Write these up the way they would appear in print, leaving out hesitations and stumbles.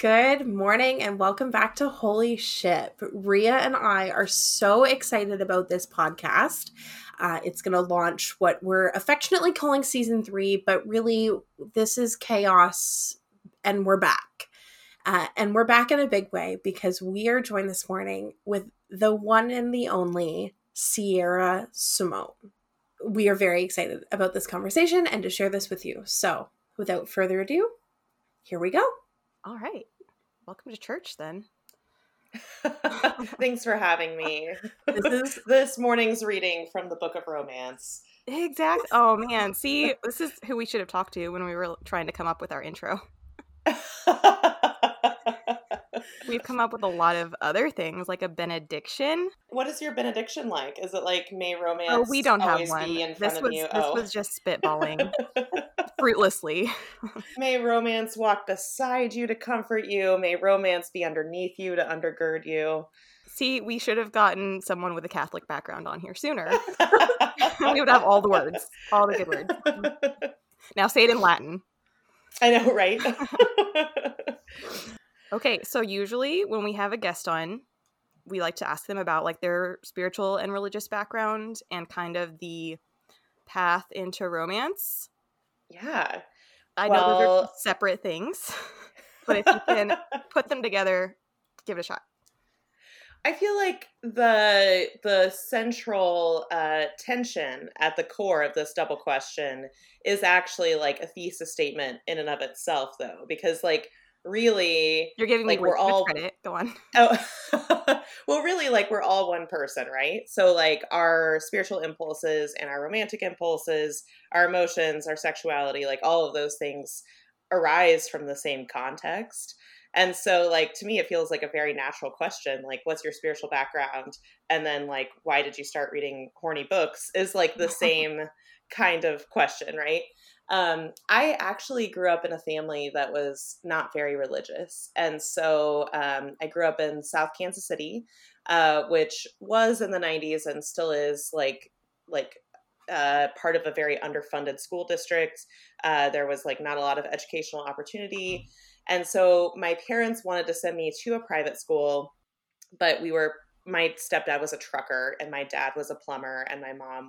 Good morning and welcome back to Holy Ship. Ria and I are so excited about this podcast. It's going to launch what we're affectionately calling season 3, but really this is chaos and we're back. And we're back in a big way because we are joined this morning with the one and the only Sierra Simone. We are very excited about this conversation and to share this with you. So without further ado, here we go. All right. Welcome to church then. Thanks for having me. This morning's reading from the Book of Romance. Exactly. Oh man, see, this is who we should have talked to when we were trying to come up with our intro. We've come up with a lot of other things, like a benediction. What is your benediction like? Is it like, may romance Oh, we don't have always one. be in front of you? This was just spitballing fruitlessly. May romance walk beside you to comfort you. May romance be underneath you to undergird you. See, we should have gotten someone with a Catholic background on here sooner. We would have all the words, all the good words. Now say it in Latin. I know, right? Okay, so usually when we have a guest on, we like to ask them about like their spiritual and religious background and kind of the path into romance. Yeah. I know those are separate things, but if you can put them together, give it a shot. I feel like the central tension at the core of this double question is actually like a thesis statement in and of itself, though, because like really, you're giving like me we're all credit. Go on. Oh, well, really, like we're all one person, right? So like our spiritual impulses and our romantic impulses, our emotions, our sexuality, like all of those things arise from the same context. And so, like, to me, it feels like a very natural question. Like, what's your spiritual background? And then, like, why did you start reading horny books is like the same kind of question, right? I actually grew up in a family that was not very religious. And so I grew up in South Kansas City, which was in the 90s and still is like part of a very underfunded school district. There was like not a lot of educational opportunity. And so my parents wanted to send me to a private school, but my stepdad was a trucker and my dad was a plumber and my mom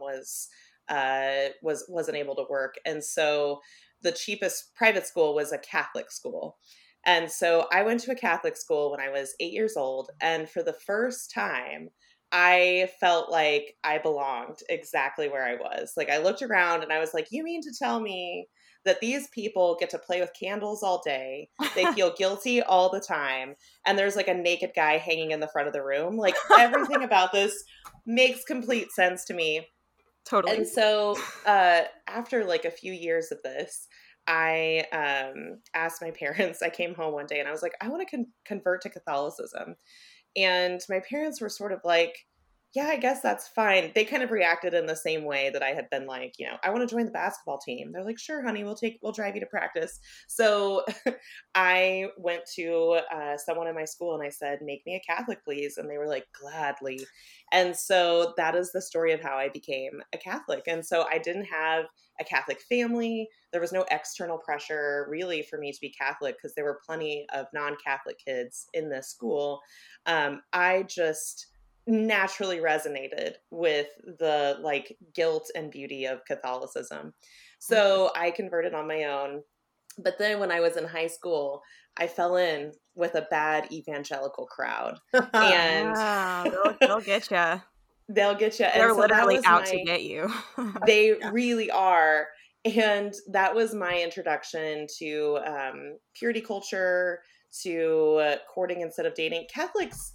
wasn't able to work. And so the cheapest private school was a Catholic school. And so I went to a Catholic school when I was 8 years old. And for the first time, I felt like I belonged exactly where I was. Like I looked around and I was like, you mean to tell me that these people get to play with candles all day, they feel guilty all the time, and there's like a naked guy hanging in the front of the room? Like everything about this makes complete sense to me. Totally. And so after like a few years of this, I asked my parents, I came home one day and I was like, I want to convert to Catholicism. And my parents were sort of like, yeah, I guess that's fine. They kind of reacted in the same way that I had been like, I want to join the basketball team. They're like, sure, honey, we'll drive you to practice. So I went to someone in my school and I said, make me a Catholic, please. And they were like, gladly. And so that is the story of how I became a Catholic. And so I didn't have a Catholic family. There was no external pressure really for me to be Catholic because there were plenty of non-Catholic kids in this school. I just naturally resonated with the like guilt and beauty of Catholicism. So I converted on my own. But then when I was in high school, I fell in with a bad evangelical crowd. And they'll get you. They'll get you. They're literally out to get you. They really are. And that was my introduction to purity culture, to courting instead of dating. Catholics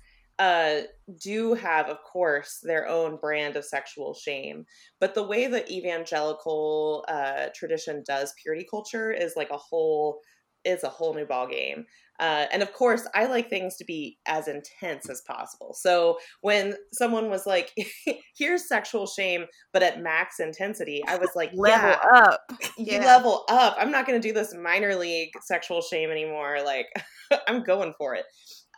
do have, of course, their own brand of sexual shame. But the way that evangelical tradition does purity culture is like a whole new ballgame. And of course, I like things to be as intense as possible. So when someone was like, here's sexual shame, but at max intensity, I was like, level up. You level up. I'm not going to do this minor league sexual shame anymore. Like, I'm going for it.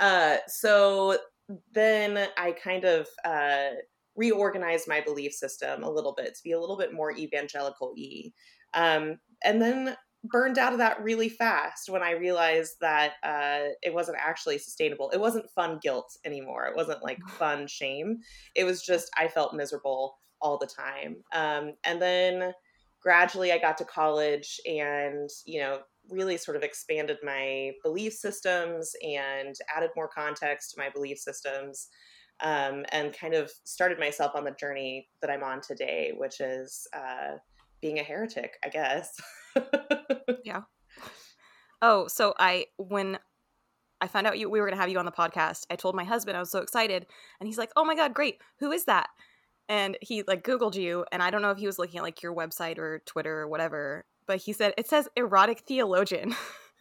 So then I kind of reorganized my belief system a little bit to be a little bit more evangelical-y. And then burned out of that really fast when I realized that it wasn't actually sustainable. It wasn't fun guilt anymore. It wasn't like fun shame. It was just I felt miserable all the time. And then gradually I got to college and, really sort of expanded my belief systems and added more context to my belief systems, and kind of started myself on the journey that I'm on today, which is being a heretic, I guess. Yeah. Oh, so when I found out we were going to have you on the podcast, I told my husband I was so excited, and he's like, "Oh my God, great. Who is that?" And he like Googled you, and I don't know if he was looking at like your website or Twitter or whatever, but he said, it says erotic theologian.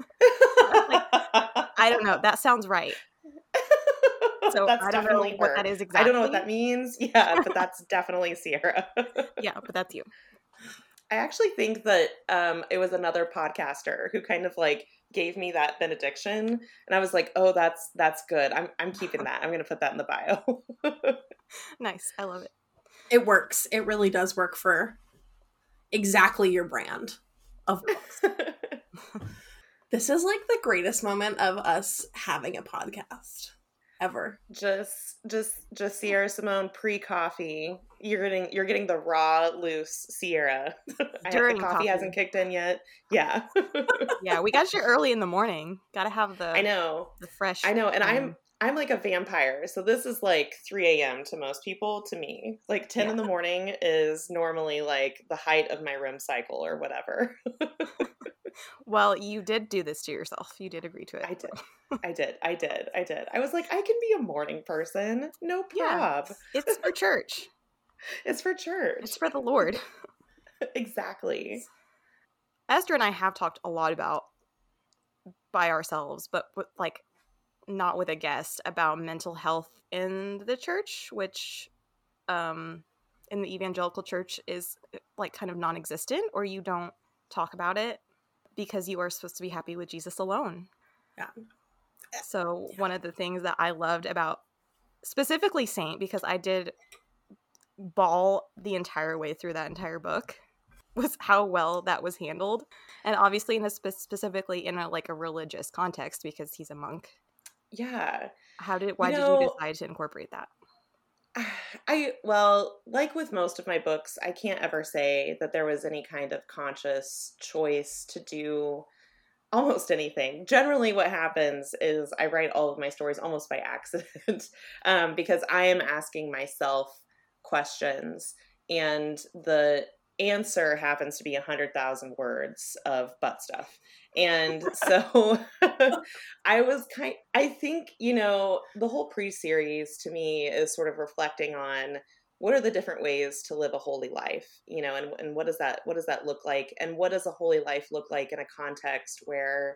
I don't know. That sounds right. So that's I don't definitely know her. what that is exactly. I don't know what that means. Yeah, but that's definitely Sierra. Yeah, but that's you. I actually think that it was another podcaster who kind of like gave me that benediction, and I was like, "Oh, that's good. I'm keeping that. I'm going to put that in the bio." Nice. I love it. It works. It really does work for exactly your brand of books. This is like the greatest moment of us having a podcast ever. Just Sierra Simone pre-coffee. You're getting the raw, loose Sierra. During the coffee hasn't kicked in yet. Yeah. Yeah, we got you early in the morning. Got to have the I know. The fresh. I know, and I'm like a vampire. So this is like 3 a.m. to most people. To me, like 10 in the morning is normally like the height of my REM cycle or whatever. Well, you did do this to yourself. You did agree to it. I did. I was like, I can be a morning person. No prob. Yeah, it's for church. It's for church. It's for the Lord. Exactly. Esther and I have talked a lot about by ourselves, but like not with a guest, about mental health in the church, which in the evangelical church is like kind of non-existent, or you don't talk about it because you are supposed to be happy with Jesus alone. Yeah. So one of the things that I loved about specifically Saint, because I did bawl the entire way through that entire book, was how well that was handled. And obviously specifically in a religious context, because he's a monk. Yeah. Why did you decide to incorporate that? Well, like with most of my books, I can't ever say that there was any kind of conscious choice to do almost anything. Generally what happens is I write all of my stories almost by accident, because I am asking myself questions, and the answer happens to be 100,000 words of butt stuff. And so I think, the whole pre-series to me is sort of reflecting on what are the different ways to live a holy life, and what does that look like? And what does a holy life look like in a context where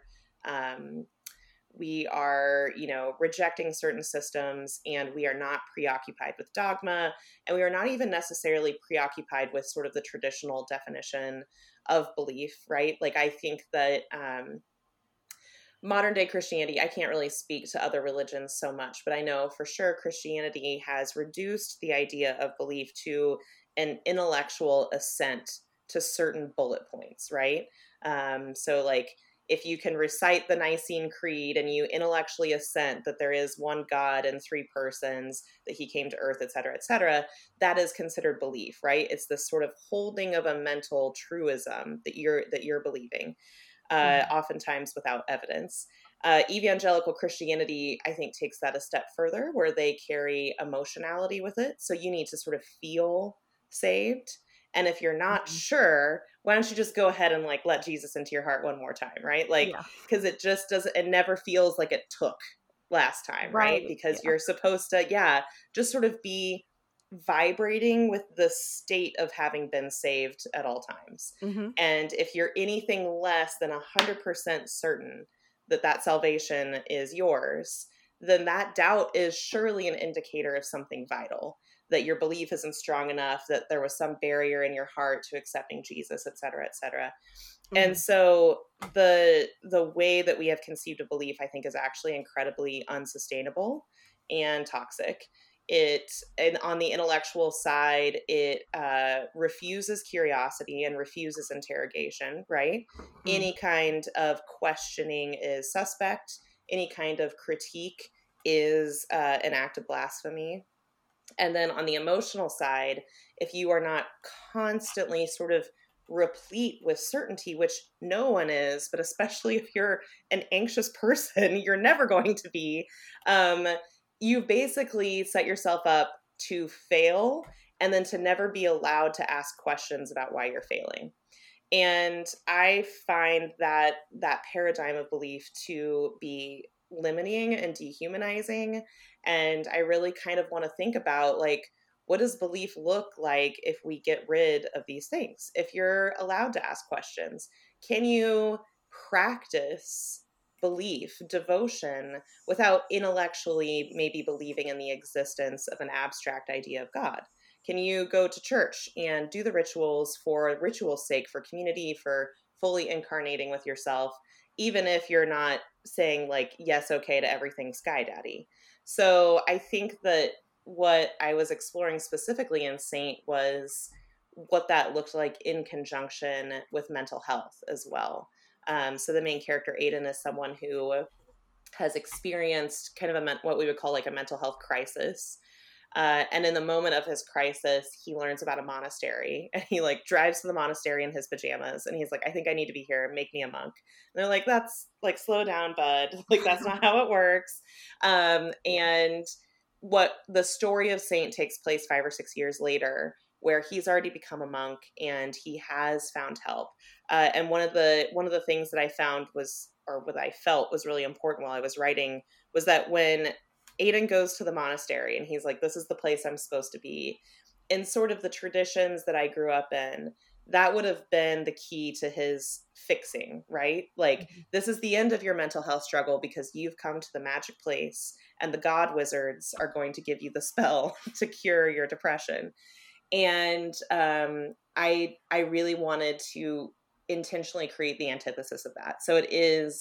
we are, rejecting certain systems, and we are not preoccupied with dogma, and we are not even necessarily preoccupied with sort of the traditional definition of belief, right? Like, I think that modern day Christianity, I can't really speak to other religions so much, but I know for sure Christianity has reduced the idea of belief to an intellectual assent to certain bullet points, right? So like, if you can recite the Nicene Creed and you intellectually assent that there is one God and three persons, that he came to earth, et cetera, that is considered belief, right? It's this sort of holding of a mental truism that you're believing, oftentimes without evidence. Evangelical Christianity, I think, takes that a step further, where they carry emotionality with it. So you need to sort of feel saved. And if you're not sure, why don't you just go ahead and let Jesus into your heart one more time, right? Because it just doesn't, it never feels like it took last time, right? Because you're supposed to, just sort of be vibrating with the state of having been saved at all times. Mm-hmm. And if you're anything less than 100% certain that salvation is yours, then that doubt is surely an indicator of something vital, that your belief isn't strong enough, that there was some barrier in your heart to accepting Jesus, et cetera, et cetera. Mm-hmm. And so the way that we have conceived of belief, I think, is actually incredibly unsustainable and toxic. and on the intellectual side, it refuses curiosity and refuses interrogation, right? Any kind of questioning is suspect. Any kind of critique is an act of blasphemy. And then on the emotional side, if you are not constantly sort of replete with certainty, which no one is, but especially if you're an anxious person, you're never going to be, you basically set yourself up to fail and then to never be allowed to ask questions about why you're failing. And I find that paradigm of belief to be limiting and dehumanizing. And I really kind of want to think about, like, what does belief look like if we get rid of these things? If you're allowed to ask questions, can you practice belief, devotion, without intellectually maybe believing in the existence of an abstract idea of God? Can you go to church and do the rituals for ritual's sake, for community, for fully incarnating with yourself, even if you're not saying like, yes, okay to everything Sky Daddy? So I think that what I was exploring specifically in Saint was what that looked like in conjunction with mental health as well. So the main character, Aiden, is someone who has experienced kind of what we would call like a mental health crisis. And in the moment of his crisis, he learns about a monastery, and he like drives to the monastery in his pajamas, and he's like, I think I need to be here. Make me a monk. And they're like, that's like, slow down, bud. Like, that's not how it works. And what the story of Saint takes place 5 or 6 years later, where he's already become a monk and he has found help. And one of the things that I found was, or what I felt was really important while I was writing, was that when Aiden goes to the monastery and he's like, this is the place I'm supposed to be, in sort of the traditions that I grew up in, that would have been the key to his fixing, right? Like, this is the end of your mental health struggle because you've come to the magic place and the god wizards are going to give you the spell to cure your depression. And I really wanted to intentionally create the antithesis of that. So it is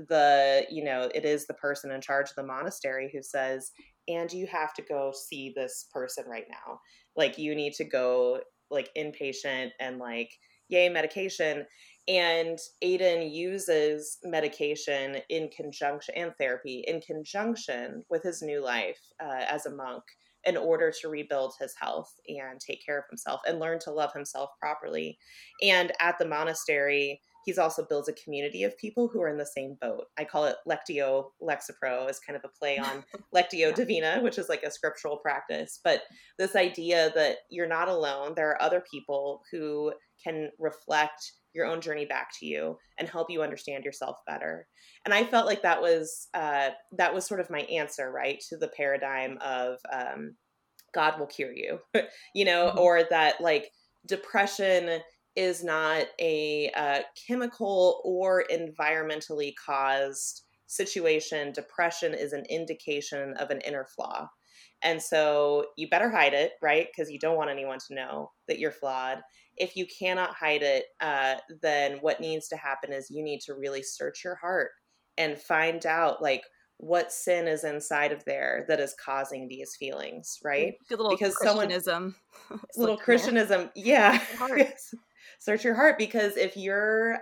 the person in charge of the monastery who says, and you have to go see this person right now. Like, you need to go, like, inpatient, and like, yay, medication. And Aiden uses medication in conjunction, and therapy in conjunction with his new life as a monk, in order to rebuild his health and take care of himself and learn to love himself properly. And at the monastery, he's also builds a community of people who are in the same boat. I call it Lectio Lexapro, as kind of a play on Lectio Divina, which is like a scriptural practice. But this idea that you're not alone, there are other people who can reflect your own journey back to you and help you understand yourself better. And I felt like that was sort of my answer, right, to the paradigm of God will cure you, or that like depression is not a chemical or environmentally caused situation. Depression is an indication of an inner flaw. And so you better hide it, right? Because you don't want anyone to know that you're flawed. If you cannot hide it, then what needs to happen is you need to really search your heart and find out, like, what sin is inside of there that is causing these feelings, right? Good little because Christianism. Little Christianism, yeah. Search your heart, because if you're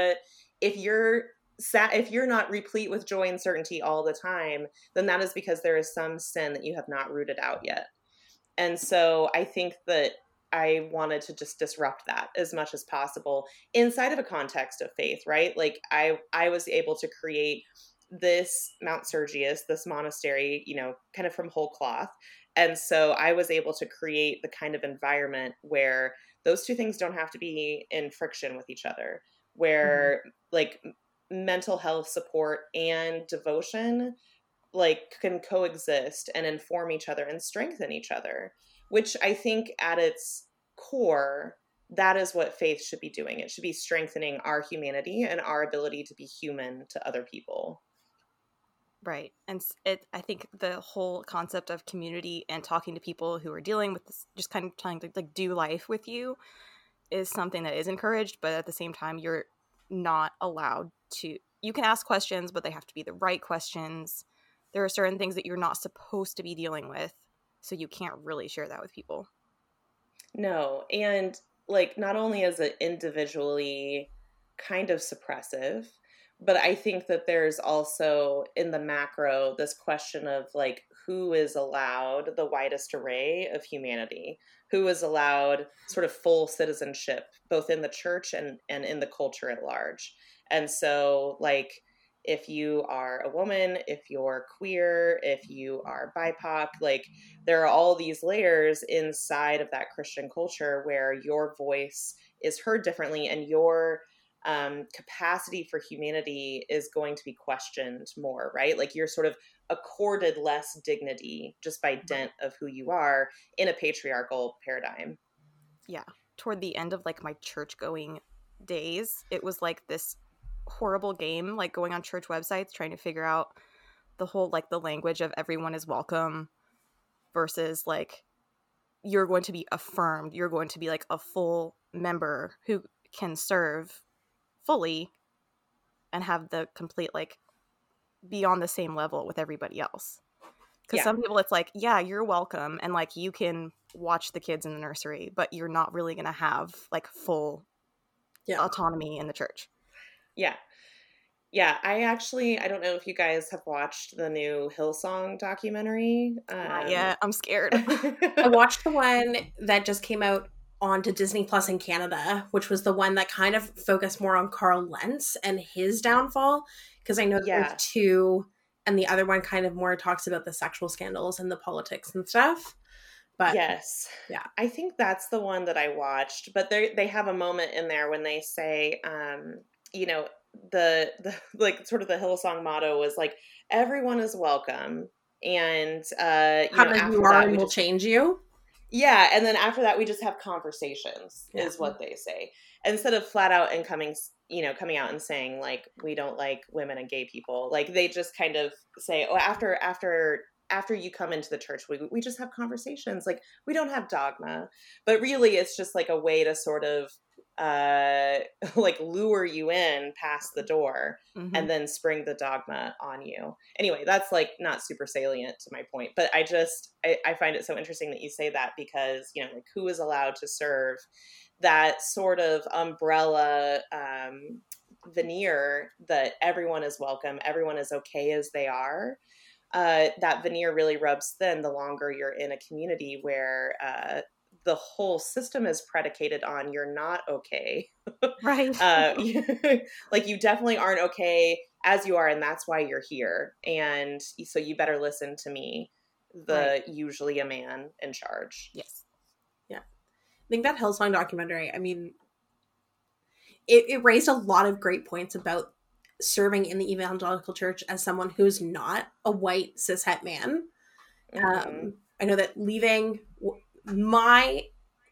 not replete with joy and certainty all the time, then that is because there is some sin that you have not rooted out yet. And so I think that I wanted to just disrupt that as much as possible inside of a context of faith, right? Like, I was able to create this Mount Sergius, this monastery, kind of from whole cloth. And so I was able to create the kind of environment where those two things don't have to be in friction with each other, where like mental health support and devotion like can coexist and inform each other and strengthen each other, which I think at its core, that is what faith should be doing. It should be strengthening our humanity and our ability to be human to other people. Right. And I think the whole concept of community and talking to people who are dealing with this, just kind of trying to like do life with you, is something that is encouraged, but at the same time, you're not allowed to, you can ask questions, but they have to be the right questions. There are certain things that you're not supposed to be dealing with So you can't really share that with people. No. And like, not only is it individually kind of suppressive, but I think that there's also in the macro this question of like, who is allowed the widest array of humanity, who is allowed sort of full citizenship, both in the church and in the culture at large. And so like, if you are a woman, if you're queer, if you are BIPOC, like there are all these layers inside of that Christian culture where your voice is heard differently and your capacity for humanity is going to be questioned more, right? Like you're sort of accorded less dignity just by dint of who you are in a patriarchal paradigm. Yeah. Toward the end of like my church going days, it was like this horrible game, like going on church websites trying to figure out the whole like the language of everyone is welcome versus like you're going to be affirmed, you're going to be like a full member who can serve fully and have the complete like be on the same level with everybody else. Because some people it's like, yeah, you're welcome and like you can watch the kids in the nursery, but you're not really gonna have like full autonomy in the church. Yeah, I don't know if you guys have watched the new Hillsong documentary. Not yet. I'm scared. I watched the one that just came out onto Disney Plus in Canada, which was the one that kind of focused more on Carl Lentz and his downfall, because I know there's two, and the other one kind of more talks about the sexual scandals and the politics and stuff. But yes, I think that's the one that I watched. But they have a moment in there when they say, you know, the like sort of the Hillsong motto was like everyone is welcome, and you are and will change you. Yeah, and then after that we just have conversations is what they say, instead of flat out and coming out and saying like we don't like women and gay people. Like they just kind of say, oh, after you come into the church, we just have conversations. Like we don't have dogma, but really it's just like a way to sort of like lure you in past the door and then spring the dogma on you. Anyway, that's like not super salient to my point, but I find it so interesting that you say that, because, you know, like who is allowed to serve that sort of umbrella veneer that everyone is welcome, everyone is okay as they are. That veneer really rubs thin the longer you're in a community where the whole system is predicated on you're not okay. Right. Like you definitely aren't okay as you are, and that's why you're here. And so you better listen to me, usually a man in charge. Yes. Yeah. I think that Hillsong documentary, I mean, it raised a lot of great points about serving in the evangelical church as someone who's not a white cishet man. I know that leaving my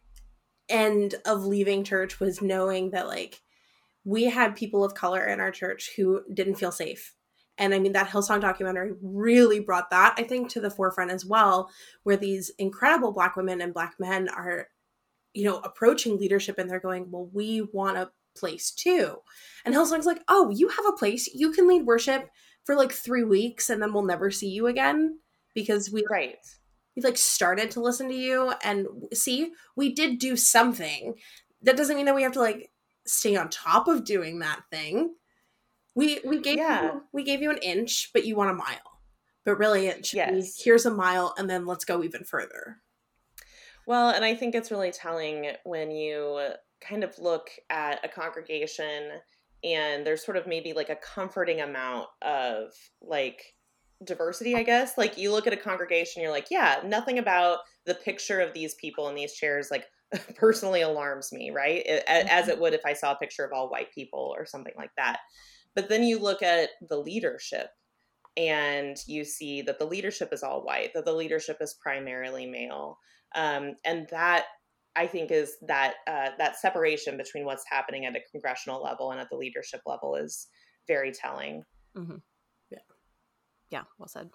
end of leaving church was knowing that like we had people of color in our church who didn't feel safe. And I mean, that Hillsong documentary really brought that, I think, to the forefront as well, where these incredible Black women and Black men are, you know, approaching leadership and they're going, well, we want a place too. And Hillsong's like, oh, you have a place. You can lead worship for like 3 weeks and then we'll never see you again, because we like started to listen to you and see, we did do something. That doesn't mean that we have to like stay on top of doing that thing. We gave you an inch, but you want a mile. But really it should be, here's a mile and then let's go even further. Well, and I think it's really telling when you kind of look at a congregation and there's sort of maybe like a comforting amount of like diversity, I guess. Like you look at a congregation, you're like, yeah, nothing about the picture of these people in these chairs like personally alarms me, right? As it would if I saw a picture of all white people or something like that. But then you look at the leadership and you see that the leadership is all white, that the leadership is primarily male. And that, I think, is that separation between what's happening at a congressional level and at the leadership level is very telling. Mm-hmm. Yeah, well said.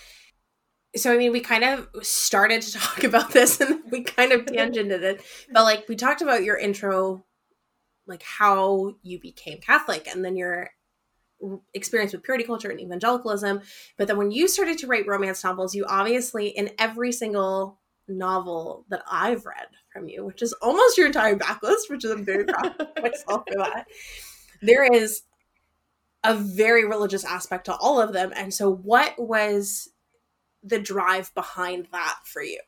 So, I mean, we kind of started to talk about this and we kind of tangented it. But, like, we talked about your intro, like, how you became Catholic and then your experience with purity culture and evangelicalism. But then when you started to write romance novels, you obviously, in every single novel that I've read from you, which is almost your entire backlist, which is I'm very proud of myself for that, there is a very religious aspect to all of them. And so what was the drive behind that for you?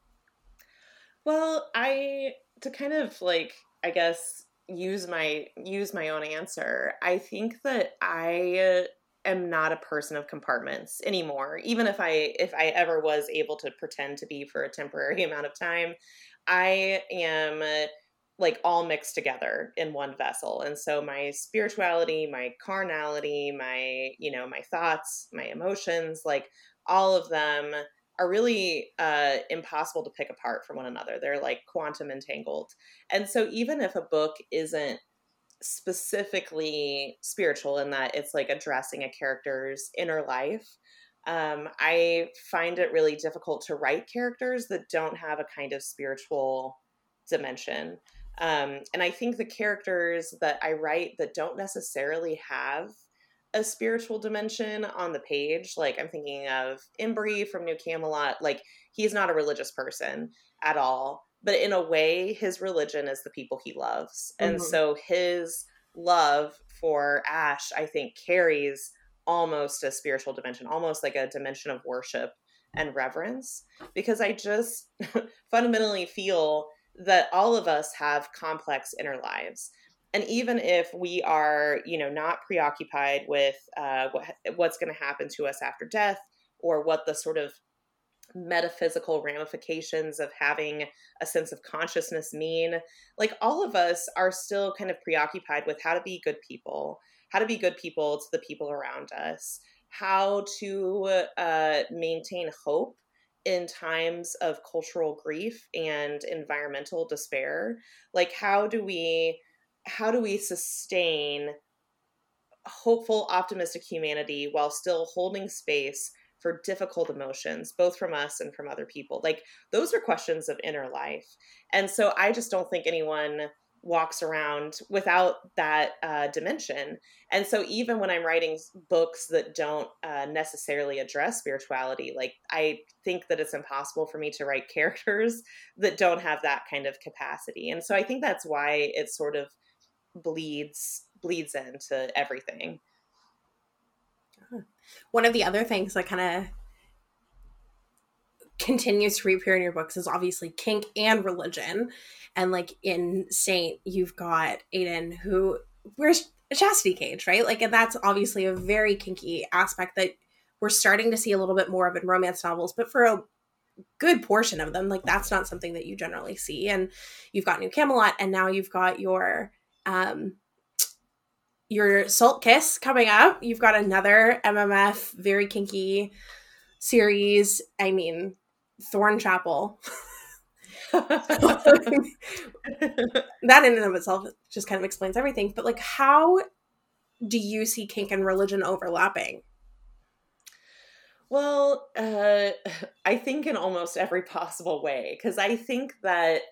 Well, to kind of like, I guess, use my own answer. I think that I am not a person of compartments anymore. Even if I ever was able to pretend to be for a temporary amount of time, I am like all mixed together in one vessel. And so my spirituality, my carnality, my, my thoughts, my emotions, like all of them are really impossible to pick apart from one another. They're like quantum entangled. And so even if a book isn't specifically spiritual in that it's like addressing a character's inner life, I find it really difficult to write characters that don't have a kind of spiritual dimension. And I think the characters that I write that don't necessarily have a spiritual dimension on the page, like I'm thinking of Imbri from New Camelot, like he's not a religious person at all, but in a way his religion is the people he loves. Mm-hmm. And so his love for Ash, I think, carries almost a spiritual dimension, almost like a dimension of worship and reverence, because I just fundamentally feel that all of us have complex inner lives. And even if we are, not preoccupied with what's going to happen to us after death, or what the sort of metaphysical ramifications of having a sense of consciousness mean, like all of us are still kind of preoccupied with how to be good people to the people around us, how to maintain hope in times of cultural grief and environmental despair. Like, how do we sustain hopeful, optimistic humanity while still holding space for difficult emotions, both from us and from other people? Like, those are questions of inner life. And so I just don't think anyone walks around without that dimension. And so even when I'm writing books that don't necessarily address spirituality, like I think that it's impossible for me to write characters that don't have that kind of capacity. And so I think that's why it sort of bleeds into everything. One of the other things that kind of continues to reappear in your books is obviously kink and religion. And like in Saint, you've got Aiden who wears a chastity cage, right? Like, and that's obviously a very kinky aspect that we're starting to see a little bit more of in romance novels, but for a good portion of them, like that's not something that you generally see. And you've got New Camelot, and now you've got your Salt Kiss coming up. You've got another MMF, very kinky series. I mean, Thornchapel. That in and of itself just kind of explains everything. But like, how do you see kink and religion overlapping? Well, I think in almost every possible way, because I think that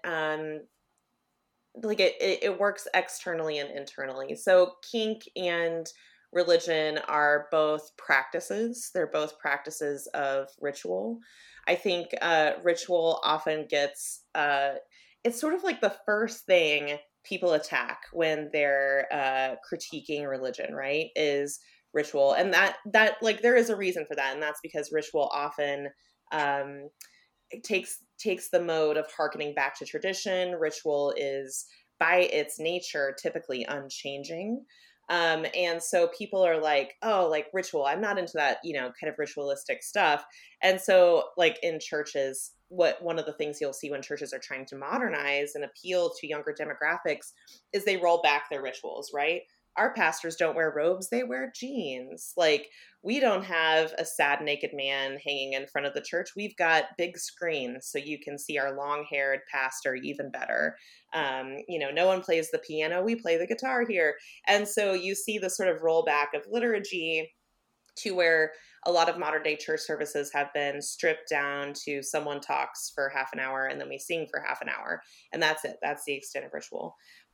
like it works externally and internally. So kink and religion are both practices. They're both practices of ritual. I think ritual often gets, it's sort of like the first thing people attack when they're critiquing religion, right? Is ritual. And that like there is a reason for that. And that's because ritual often it takes the mode of hearkening back to tradition. Ritual is by its nature typically unchanging. And so people are like, oh, like ritual, I'm not into that, kind of ritualistic stuff. And so like in churches, one of the things you'll see when churches are trying to modernize and appeal to younger demographics is they roll back their rituals, right? Our pastors don't wear robes, they wear jeans. Like, we don't have a sad naked man hanging in front of the church. We've got big screens so you can see our long-haired pastor even better. No one plays the piano, we play the guitar here. And so you see the sort of rollback of liturgy to where a lot of modern day church services have been stripped down to someone talks for half an hour and then we sing for half an hour. And that's it. That's the extent of ritual.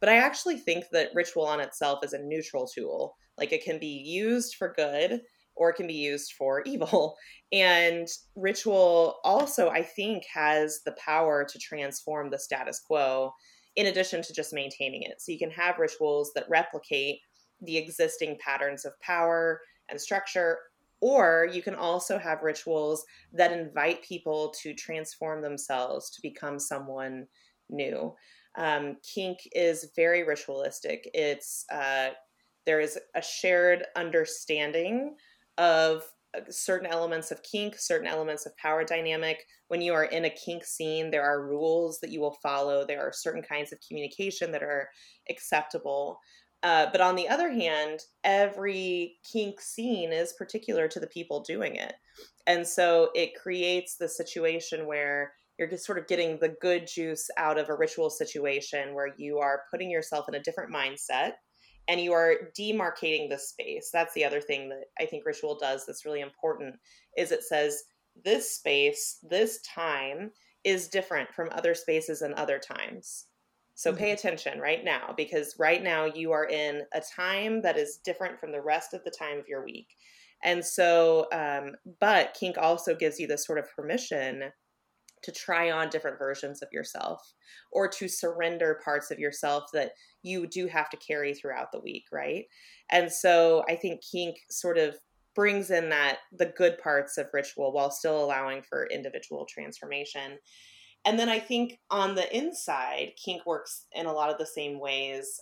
But I actually think that ritual on itself is a neutral tool. Like it can be used for good or it can be used for evil. And ritual also, I think, has the power to transform the status quo in addition to just maintaining it. So you can have rituals that replicate the existing patterns of power and structure, or you can also have rituals that invite people to transform themselves to become someone new. Kink is very ritualistic. It's there is a shared understanding of certain elements of kink, certain elements of power dynamic. When you are in a kink scene, there are rules that you will follow. There are certain kinds of communication that are acceptable. But on the other hand, every kink scene is particular to the people doing it. And so it creates the situation where you're just sort of getting the good juice out of a ritual situation where you are putting yourself in a different mindset and you are demarcating the space. That's the other thing that I think ritual does that's really important, is it says this space, this time is different from other spaces and other times. So pay attention right now, because right now you are in a time that is different from the rest of the time of your week. And so, but kink also gives you this sort of permission to try on different versions of yourself or to surrender parts of yourself that you do have to carry throughout the week, right? And so I think kink sort of brings in that the good parts of ritual while still allowing for individual transformation. And then I think on the inside, kink works in a lot of the same ways,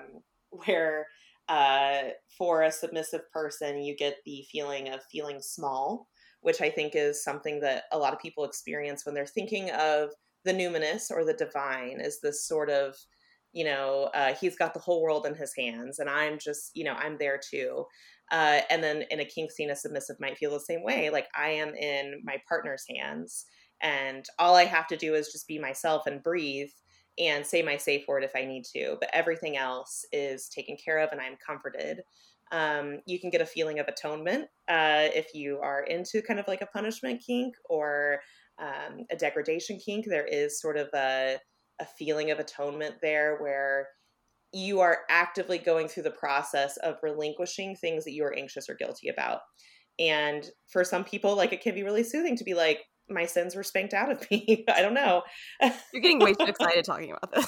where for a submissive person, you get the feeling of feeling small, which I think is something that a lot of people experience when they're thinking of the numinous or the divine, is this sort of, he's got the whole world in his hands and I'm just, I'm there too. And then in a kink scene, a submissive might feel the same way. Like I am in my partner's hands and all I have to do is just be myself and breathe and say my safe word if I need to. But everything else is taken care of and I'm comforted. You can get a feeling of atonement if you are into kind of like a punishment kink or a degradation kink. There is sort of a feeling of atonement there where you are actively going through the process of relinquishing things that you are anxious or guilty about. And for some people, like it can be really soothing to be like, my sins were spanked out of me. I don't know. You're getting way too excited talking about this.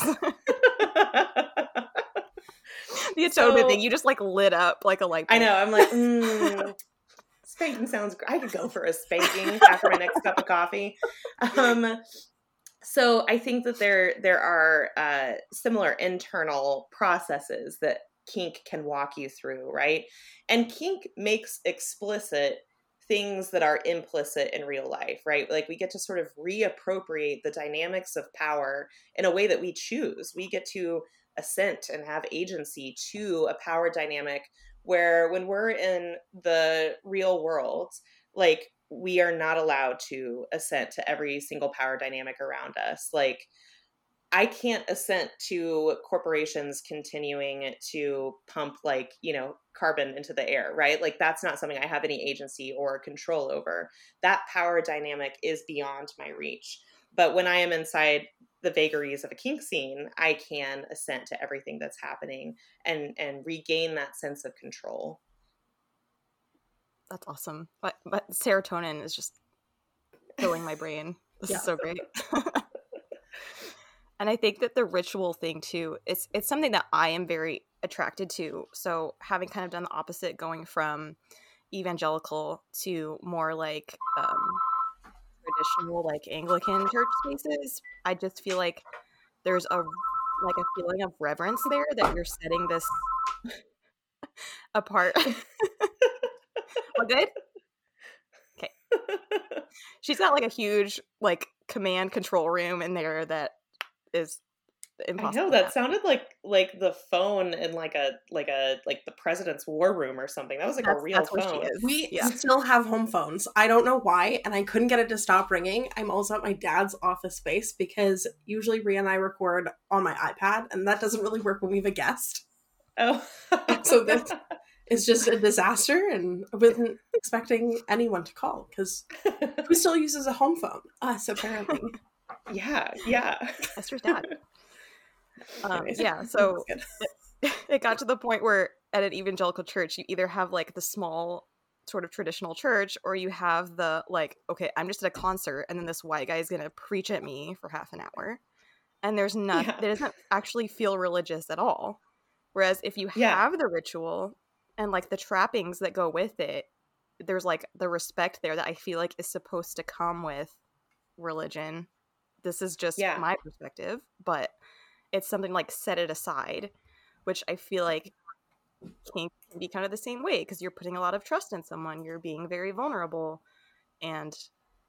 The atonement thing, you just like lit up like a light bulb. I know. I'm like, spanking sounds great. I could go for a spanking after my next cup of coffee. So I think that there are similar internal processes that kink can walk you through, right? And kink makes explicit things that are implicit in real life, right? Like we get to sort of reappropriate the dynamics of power in a way that we choose. We get to assent and have agency to a power dynamic where when we're in the real world, like we are not allowed to assent to every single power dynamic around us. Like I can't assent to corporations continuing to pump like, carbon into the air, right? Like that's not something I have any agency or control over. That power dynamic is beyond my reach. But when I am inside the vagaries of a kink scene, I can assent to everything that's happening and regain that sense of control. That's awesome. But serotonin is just filling my brain. This is so great. And I think that the ritual thing too, it's something that I am very attracted to. So having kind of done the opposite, going from evangelical to more like traditional like Anglican church spaces, I just feel like there's a feeling of reverence there that you're setting this apart. All good? Okay. She's got like a huge like command control room in there that is impossible. I know that sounded like the phone in like the president's war room or something. That was like a real phone. We still have home phones. I don't know why, and I couldn't get it to stop ringing. I'm also at my dad's office space because usually Rhea and I record on my iPad, and that doesn't really work when we have a guest. Oh, so this is just a disaster, and I wasn't expecting anyone to call because who still uses a home phone? Us, apparently. Yeah. Esther's dad. Anyways, yeah, so it got to the point where at an evangelical church, you either have like the small sort of traditional church, or you have the like, okay, I'm just at a concert and then this white guy is going to preach at me for half an hour. And there's nothing, Yeah. it doesn't actually feel religious at all. Whereas if you Yeah. have the ritual and like the trappings that go with it, there's like the respect there that I feel like is supposed to come with religion. This is just Yeah. my perspective, but it's something like set it aside, which I feel like kink can be kind of the same way, because you're putting a lot of trust in someone, you're being very vulnerable, and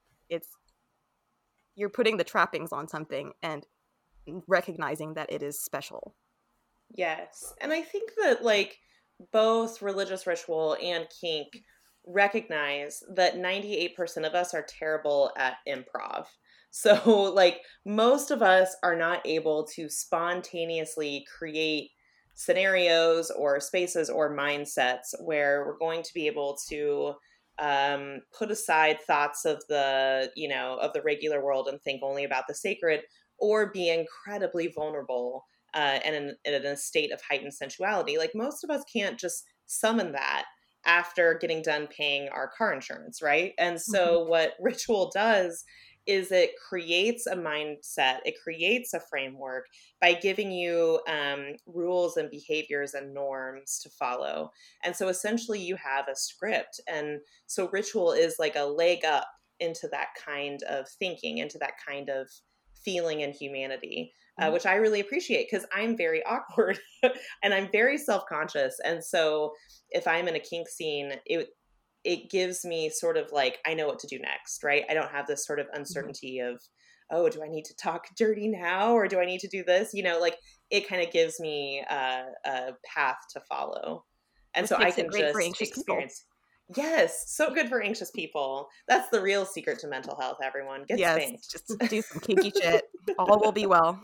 you're putting the trappings on something and recognizing that it is special. Yes. And I think that like both religious ritual and kink recognize that 98% of us are terrible at improv. So like most of us are not able to spontaneously create scenarios or spaces or mindsets where we're going to be able to put aside thoughts of the, you know, of the regular world and think only about the sacred, or be incredibly vulnerable and in a state of heightened sensuality. Like most of us can't just summon that after getting done paying our car insurance, right? And so what ritual does is it creates a mindset, it creates a framework by giving you rules and behaviors and norms to follow. And so essentially you have a script. And so ritual is like a leg up into that kind of thinking, into that kind of feeling and humanity, which I really appreciate because I'm very awkward and I'm very self-conscious. And so if I'm in a kink scene, it gives me sort of like, I know what to do next, right? I don't have this sort of uncertainty of, oh, do I need to talk dirty now? Or do I need to do this? You know, like it kind of gives me a path to follow. And Which so I makes it can great for just anxious experience. Yes, so good for anxious people. That's the real secret to mental health, everyone. Get spanked. Just do some kinky shit. All will be well.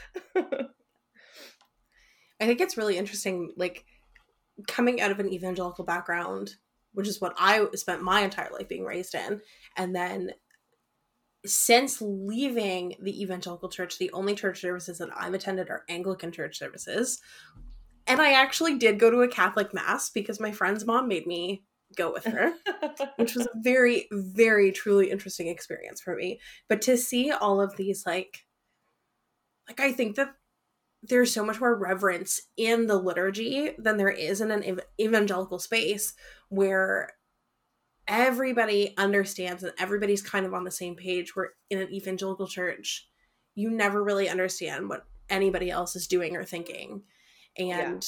I think it's really interesting, like coming out of an evangelical background, which is what I spent my entire life being raised in, and then since leaving the evangelical church, the only church services that I've attended are Anglican church services. And I actually did go to a Catholic mass because my friend's mom made me go with her, which was a very, very truly interesting experience for me. But to see all of these, like I think that there's so much more reverence in the liturgy than there is in an evangelical space where everybody understands and everybody's kind of on the same page. Where in an evangelical church, you never really understand what anybody else is doing or thinking. And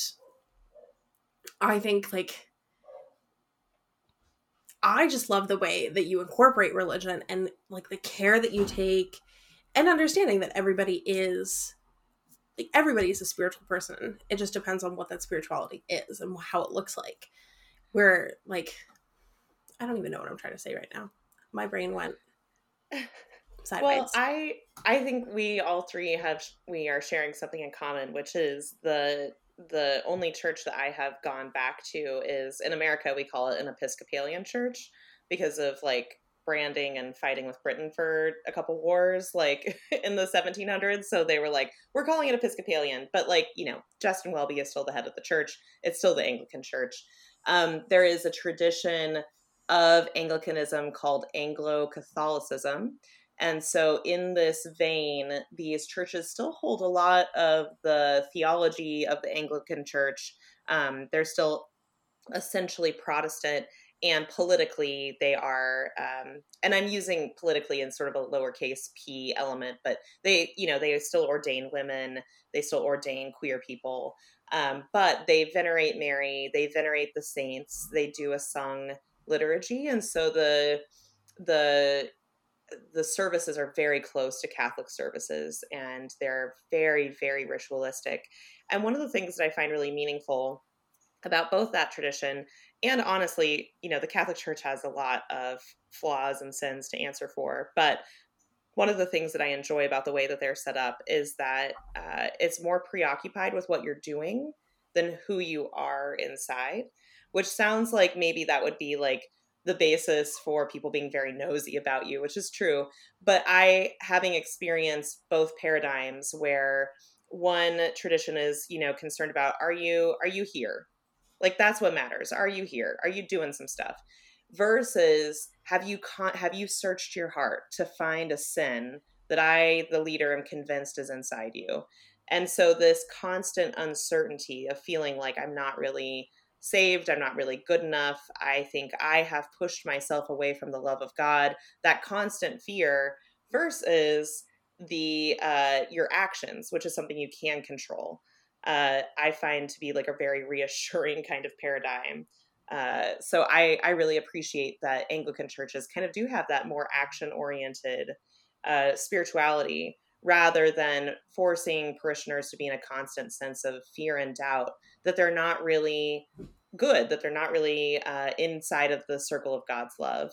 I think like I just love the way that you incorporate religion and like the care that you take and understanding that everybody's a spiritual person. It just depends on what that spirituality is and how it looks like. Where like, I don't even know what I'm trying to say right now. My brain went sideways. Well, I think we all three are sharing something in common, which is the only church that I have gone back to is in America. We call it an Episcopalian church because of like branding and fighting with Britain for a couple wars, like in the 1700s. So they were like, we're calling it Episcopalian, but like, you know, Justin Welby is still the head of the church. It's still the Anglican church. There is a tradition of Anglicanism called Anglo-Catholicism. And so in this vein, these churches still hold a lot of the theology of the Anglican church. They're still essentially Protestant, and politically they are, and I'm using politically in sort of a lowercase p element, but they still ordain women, they still ordain queer people, but they venerate Mary, they venerate the saints, they do a sung liturgy. And so the services are very close to Catholic services, and they're very, very ritualistic. And one of the things that I find really meaningful about both that tradition and honestly, you know, the Catholic Church has a lot of flaws and sins to answer for. But one of the things that I enjoy about the way that they're set up is that it's more preoccupied with what you're doing than who you are inside, which sounds like maybe that would be like the basis for people being very nosy about you, which is true. But having experienced both paradigms where one tradition is, concerned about, are you here? Like, that's what matters. Are you here? Are you doing some stuff? Versus, have you searched your heart to find a sin that I, the leader, am convinced is inside you? And so this constant uncertainty of feeling like I'm not really saved, I'm not really good enough, I think I have pushed myself away from the love of God, that constant fear, versus the your actions, which is something you can control, I find to be like a very reassuring kind of paradigm. So I really appreciate that Anglican churches kind of do have that more action-oriented spirituality, rather than forcing parishioners to be in a constant sense of fear and doubt that they're not really good, that they're not really inside of the circle of God's love.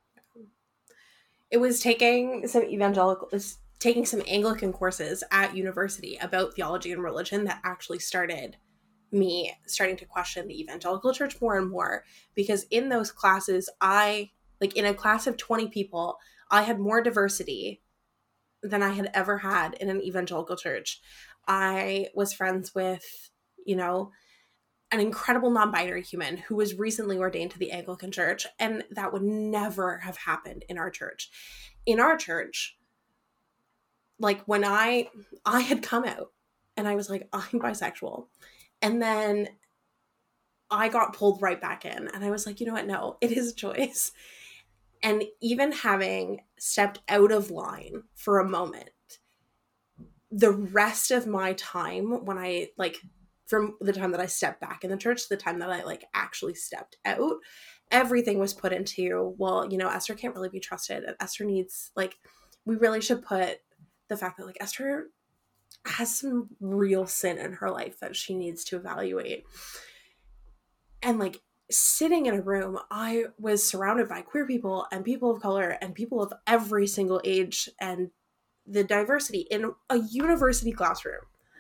It was taking some Anglican courses at university about theology and religion that actually started me starting to question the evangelical church more and more, because in those classes, in a class of 20 people, I had more diversity than I had ever had in an evangelical church. I was friends with, an incredible non-binary human who was recently ordained to the Anglican church, and that would never have happened in our church. In our church, like, when I had come out and I was like, I'm bisexual, and then I got pulled right back in, and I was like, you know what? No, it is a choice. And even having stepped out of line for a moment, the rest of my time, when I, from the time that I stepped back in the church to the time that I, actually stepped out, everything was put into, well, Esther can't really be trusted. And Esther needs, we really should put the fact that, Esther has some real sin in her life that she needs to evaluate. And, sitting in a room, I was surrounded by queer people and people of color and people of every single age, and the diversity in a university classroom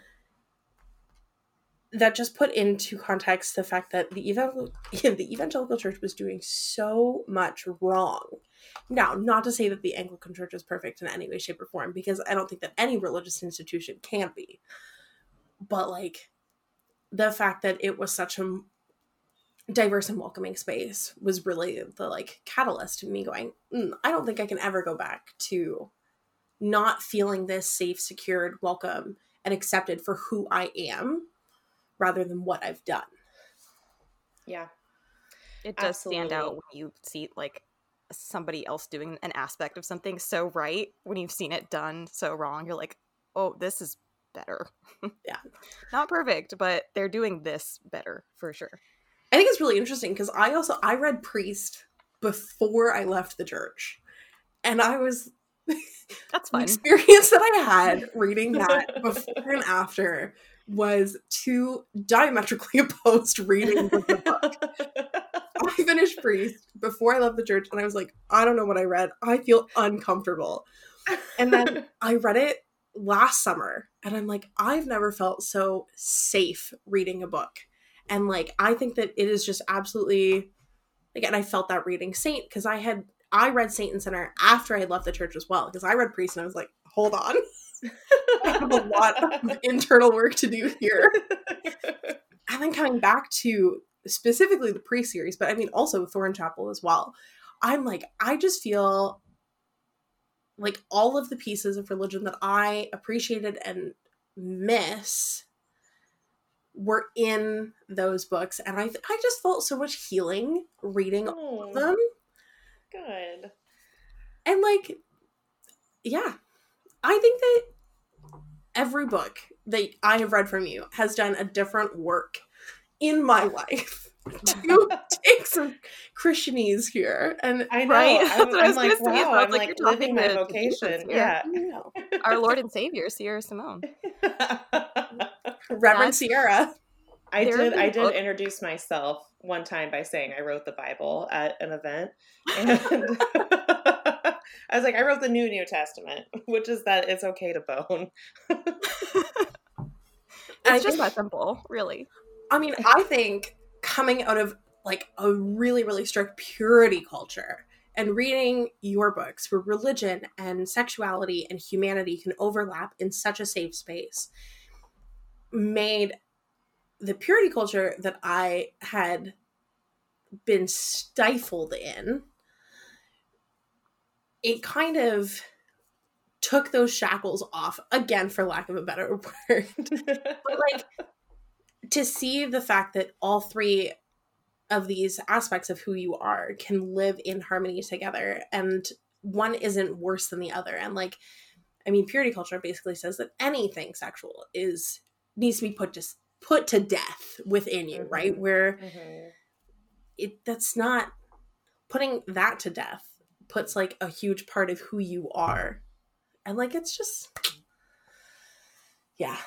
that just put into context the fact that the evangelical church was doing so much wrong. Now, not to say that the Anglican church is perfect in any way, shape, or form, because I don't think that any religious institution can be. But, the fact that it was such a diverse and welcoming space was really the catalyst to me going, I don't think I can ever go back to not feeling this safe, secured, welcome, and accepted for who I am rather than what I've done. Yeah. It does stand out when you see somebody else doing an aspect of something so right, when you've seen it done so wrong. You're like, oh, this is better. Yeah. Not perfect, but they're doing this better for sure. I think it's really interesting because I read Priest before I left the church, and I was that's fun. The experience that I had reading that before and after was two diametrically opposed readings of the book. I finished Priest before I left the church, and I was like, I don't know what I read. I feel uncomfortable. And then I read it last summer, and I'm like, I've never felt so safe reading a book. And I think that it is just absolutely, and I felt that reading Saint, because I read Saint and Sinner after I had left the church as well, because I read Priest and I was like, hold on. I have a lot of internal work to do here. And then coming back to specifically the Priest series, but I mean also Thorn Chapel as well, I'm like, I just feel like all of the pieces of religion that I appreciated and miss were in those books, and I just felt so much healing reading all of them. Good. And yeah, I think that every book that I have read from you has done a different work in my life to take some Christianese here. And I know, right? I'm like, wow, I'm like living my vocation. Yeah. Our Lord and Savior, Sierra Simone. Reverend Sierra. I did introduce myself one time by saying I wrote the Bible at an event, and I was like, I wrote the New Testament, which is that it's okay to bone. It's just that simple, really. I mean, I think coming out of a really, really strict purity culture and reading your books where religion and sexuality and humanity can overlap in such a safe space, made the purity culture that I had been stifled in, it kind of took those shackles off, again, for lack of a better word. But like, to see the fact that all three of these aspects of who you are can live in harmony together, and one isn't worse than the other. And like, I mean, purity culture basically says that anything sexual needs to be put to death within you, right? Where that's not, putting that to death puts like a huge part of who you are. And like, it's just, yeah.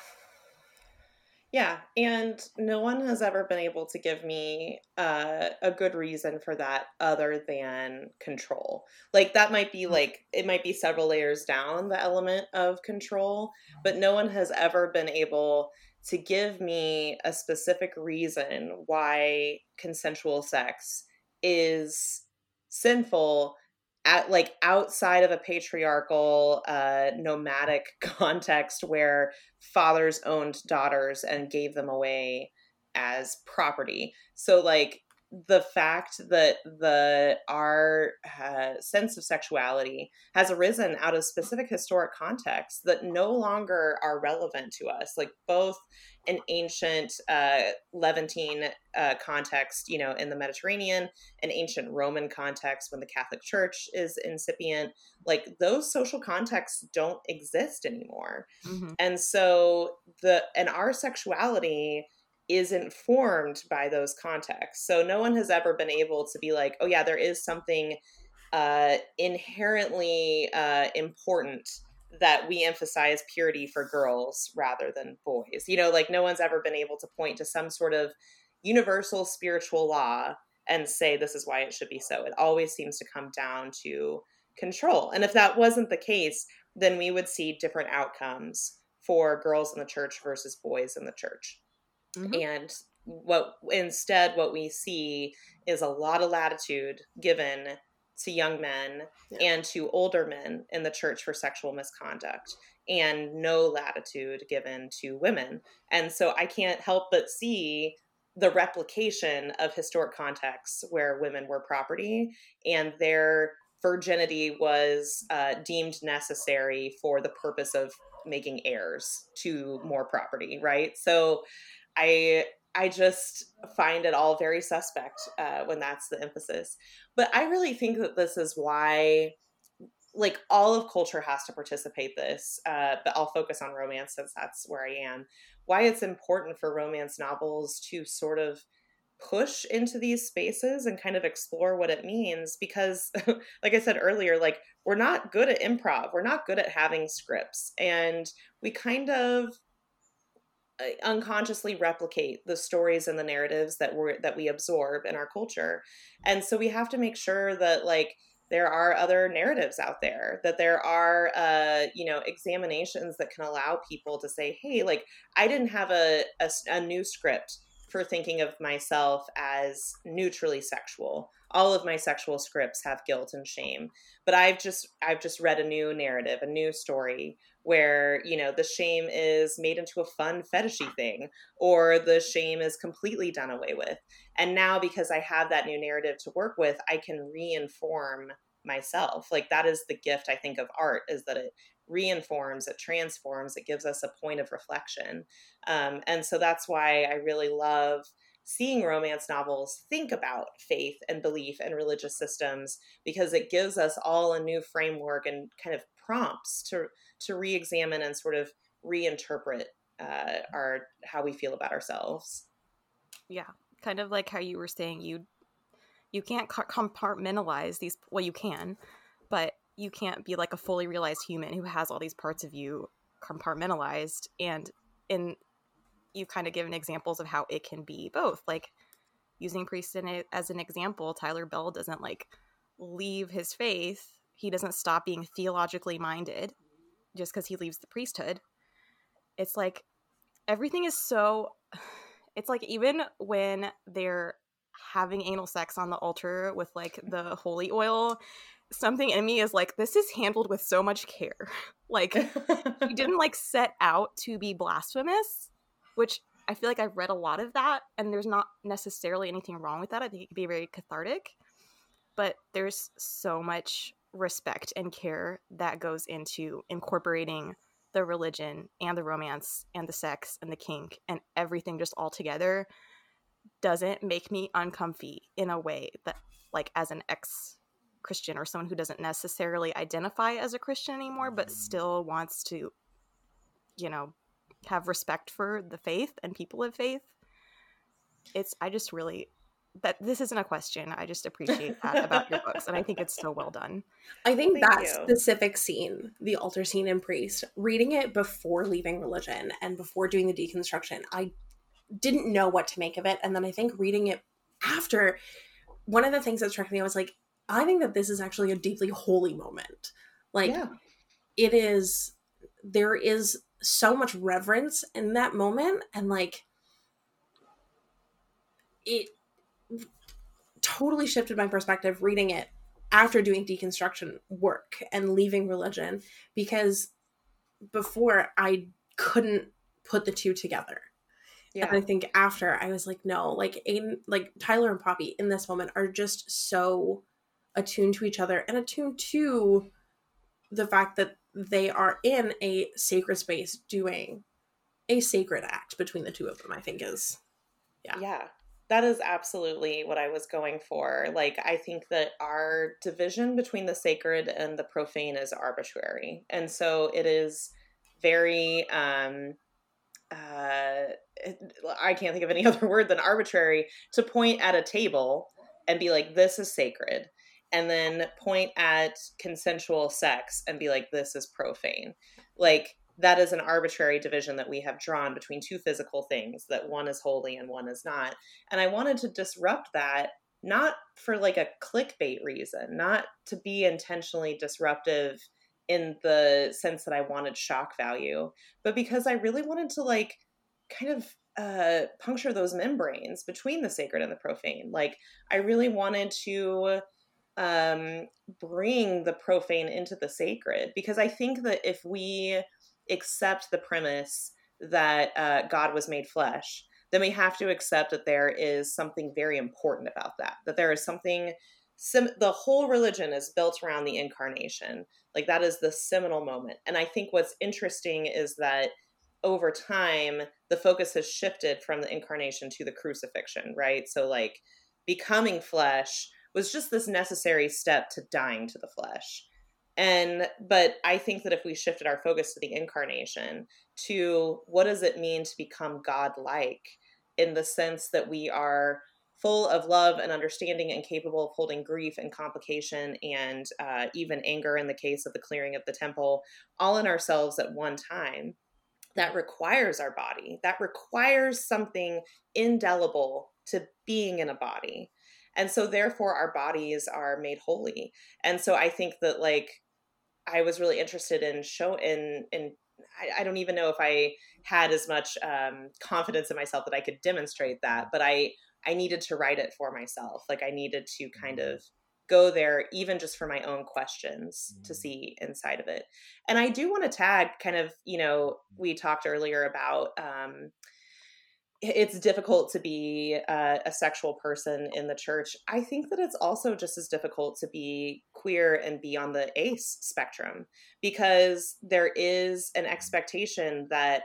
Yeah, and no one has ever been able to give me a good reason for that other than control. Like, that might be like, it might be several layers down, the element of control, but no one has ever been able to give me a specific reason why consensual sex is sinful at like outside of a patriarchal nomadic context where fathers owned daughters and gave them away as property. So like, the fact that our sense of sexuality has arisen out of specific historic contexts that no longer are relevant to us, like both an ancient Levantine context, you know, in the Mediterranean, an ancient Roman context when the Catholic Church is incipient, like those social contexts don't exist anymore. And so our sexuality is informed by those contexts. So no one has ever been able to be like, oh yeah, there is something inherently important that we emphasize purity for girls rather than boys. You know, like no one's ever been able to point to some sort of universal spiritual law and say this is why it should be so. It always seems to come down to control. And if that wasn't the case, then we would see different outcomes for girls in the church versus boys in the church. And what we see is a lot of latitude given to young men and to older men in the church for sexual misconduct, and no latitude given to women. And so I can't help but see the replication of historic contexts where women were property and their virginity was deemed necessary for the purpose of making heirs to more property, right? So I just find it all very suspect when that's the emphasis. But I really think that this is why, like, all of culture has to participate this, but I'll focus on romance since that's where I am. Why it's important for romance novels to sort of push into these spaces and kind of explore what it means, because like I said earlier, like, we're not good at improv. We're not good at having scripts, and we kind of unconsciously replicate the stories and the narratives that we absorb in our culture. And so we have to make sure that like there are other narratives out there, that there are examinations that can allow people to say, hey, like, I didn't have a new script for thinking of myself as neutrally sexual. All of my sexual scripts have guilt and shame, but I've just read a new narrative, a new story where, you know, the shame is made into a fun fetishy thing, or the shame is completely done away with. And now, because I have that new narrative to work with, I can re-inform myself. Like, that is the gift, I think, of art, is that it reinforms, it transforms, it gives us a point of reflection. And so that's why I really love seeing romance novels think about faith and belief and religious systems, because it gives us all a new framework and kind of prompts to re-examine and sort of reinterpret how we feel about ourselves. Yeah, kind of like how you were saying, you can't compartmentalize these. Well, you can, but you can't be like a fully realized human who has all these parts of you compartmentalized. And you've kind of given examples of how it can be both. Like, using priesthood as an example, Tyler Bell doesn't like leave his faith. He doesn't stop being theologically minded just because he leaves the priesthood. It's like everything is so, it's like even when they're having anal sex on the altar with like the holy oil, something in me is like, this is handled with so much care. Like, he didn't like set out to be blasphemous, which I feel like I've read a lot of that, and there's not necessarily anything wrong with that. I think it can be very cathartic, but there's so much respect and care that goes into incorporating the religion and the romance and the sex and the kink and everything just all together doesn't make me uncomfy in a way that, like, as an ex-Christian or someone who doesn't necessarily identify as a Christian anymore, but still wants to, you know, have respect for the faith and people of faith. I just really, that this isn't a question. I just appreciate that about your books, and I think it's so well done. I think Thank that you. specific scene, the altar scene in Priest, reading it before leaving religion and before doing the deconstruction, I didn't know what to make of it. And then I think reading it after, one of the things that struck me, I was like, I think that this is actually a deeply holy moment. Like, it is, there is so much reverence in that moment, and like, it totally shifted my perspective reading it after doing deconstruction work and leaving religion, because before I couldn't put the two together. Yeah. And I think after, I was like, no, like Aiden, like Tyler and Poppy in this moment are just so attuned to each other and attuned to the fact that they are in a sacred space doing a sacred act between the two of them, I think is, yeah. That is absolutely what I was going for. Like, I think that our division between the sacred and the profane is arbitrary. And so it is very, I can't think of any other word than arbitrary, to point at a table and be like, this is sacred. And then point at consensual sex and be like, this is profane. Like, that is an arbitrary division that we have drawn between two physical things, that one is holy and one is not. And I wanted to disrupt that, not for like a clickbait reason, not to be intentionally disruptive in the sense that I wanted shock value, but because I really wanted to like kind of puncture those membranes between the sacred and the profane. Like, I really wanted to bring the profane into the sacred, because I think that if we accept the premise that God was made flesh, then we have to accept that there is something very important about that there is something, the whole religion is built around the incarnation. Like, that is the seminal moment. And I think what's interesting is that over time, the focus has shifted from the incarnation to the crucifixion, right? So like, becoming flesh was just this necessary step to dying to the flesh. But I think that if we shifted our focus to the incarnation, to what does it mean to become God-like, in the sense that we are full of love and understanding and capable of holding grief and complication and even anger in the case of the clearing of the temple, all in ourselves at one time, that requires our body, that requires something indelible to being in a body. And so therefore our bodies are made holy. And so I think that like, I was really interested in I don't even know if I had as much confidence in myself that I could demonstrate that, but I needed to write it for myself. Like, I needed to kind of go there, even just for my own questions, to see inside of it. And I do want to tag kind of, we talked earlier about it's difficult to be a sexual person in the church. I think that it's also just as difficult to be queer and be on the ace spectrum, because there is an expectation that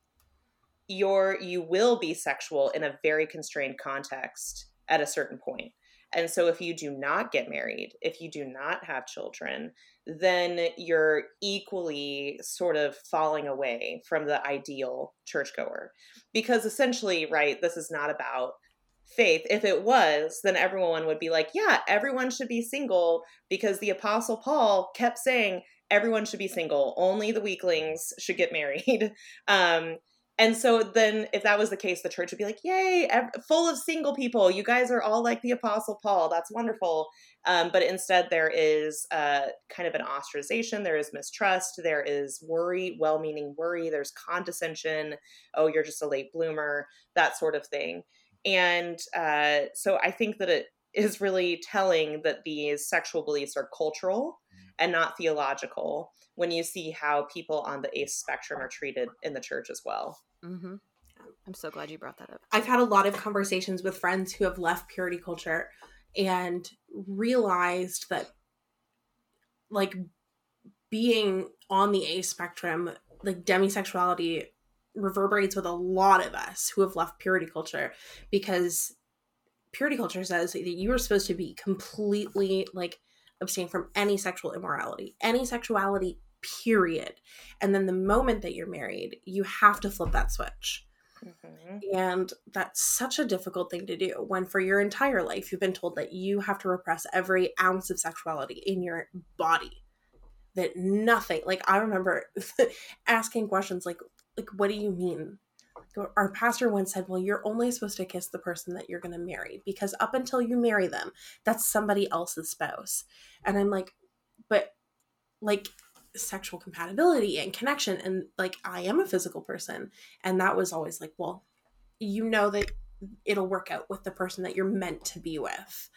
you will be sexual in a very constrained context at a certain point. And so if you do not get married, if you do not have children, then you're equally sort of falling away from the ideal churchgoer. Because essentially, right, this is not about faith. If it was, then everyone would be like, yeah, everyone should be single, because the Apostle Paul kept saying everyone should be single. Only the weaklings should get married. And so then if that was the case, the church would be like, yay, full of single people. You guys are all like the Apostle Paul. That's wonderful. But instead there is kind of an ostracization. There is mistrust. There is worry, well-meaning worry. There's condescension. Oh, you're just a late bloomer, that sort of thing. And so I think that it is really telling that these sexual beliefs are cultural and not theological, when you see how people on the ace spectrum are treated in the church as well. Mm-hmm. I'm so glad you brought that up. I've had a lot of conversations with friends who have left purity culture and realized that, like, being on the A spectrum, like, demisexuality reverberates with a lot of us who have left purity culture, because purity culture says that you are supposed to be completely, like, abstain from any sexual immorality, any sexuality, period. And then the moment that you're married, you have to flip that switch. Mm-hmm. And that's such a difficult thing to do when for your entire life you've been told that you have to repress every ounce of sexuality in your body. That nothing, like, I remember asking questions like, what do you mean? Our pastor once said, well, you're only supposed to kiss the person that you're going to marry, because up until you marry them, that's somebody else's spouse. And I'm like, but, like, sexual compatibility and connection, and, like, I am a physical person. And that was always like, well, you know that it'll work out with the person that you're meant to be with.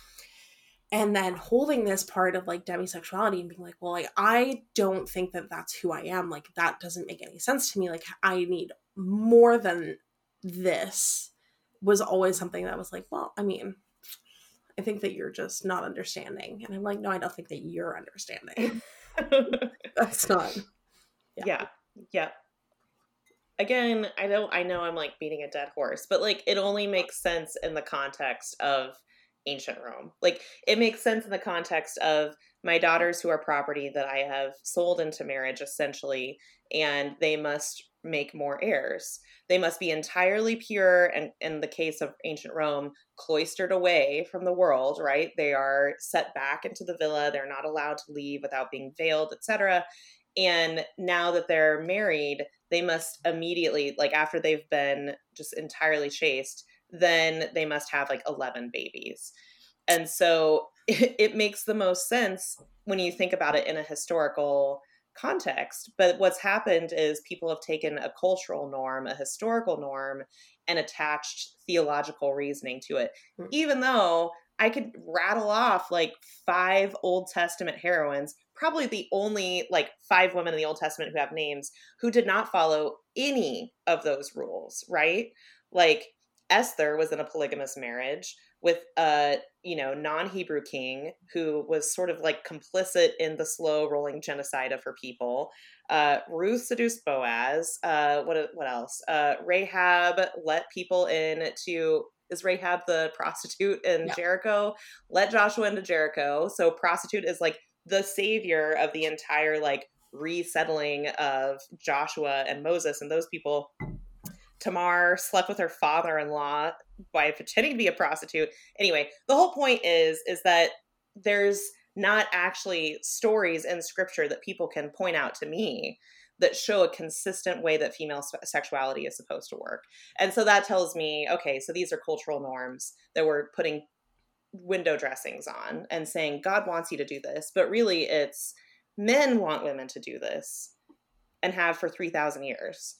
And then holding this part of, like, demisexuality and being like, well, like, I don't think that that's who I am. Like, that doesn't make any sense to me. Like, I need more than this, was always something that was like, well, I mean, I think that you're just not understanding. And I'm like, no, I don't think that you're understanding. That's not. Yeah. Again, I know I'm, like, beating a dead horse, but, like, it only makes sense in the context of ancient Rome. Like, it makes sense in the context of my daughters who are property that I have sold into marriage, essentially, and they must make more heirs. They must be entirely pure, and in the case of ancient Rome, cloistered away from the world, right? They are set back into the villa. They're not allowed to leave without being veiled, etc. And now that they're married, they must immediately, like, after they've been just entirely chaste, then they must have, like, 11 babies. And so it makes the most sense when you think about it in a historical context. But what's happened is people have taken a cultural norm, a historical norm, and attached theological reasoning to it. Mm-hmm. Even though I could rattle off, like, 5 Old Testament heroines, probably the only, like, 5 women in the Old Testament who have names, who did not follow any of those rules, right? Like, Esther was in a polygamous marriage with a, non-Hebrew king who was sort of, like, complicit in the slow rolling genocide of her people. Ruth seduced Boaz. What else? Rahab let people in to... Is Rahab the prostitute in Jericho? Let Joshua into Jericho. So prostitute is, like, the savior of the entire, like, resettling of Joshua and Moses and those people. Tamar slept with her father-in-law by pretending to be a prostitute. Anyway, the whole point is that there's not actually stories in scripture that people can point out to me that show a consistent way that female sexuality is supposed to work. And so that tells me, okay, so these are cultural norms that we're putting window dressings on and saying, God wants you to do this. But really, it's men want women to do this and have for 3,000 years.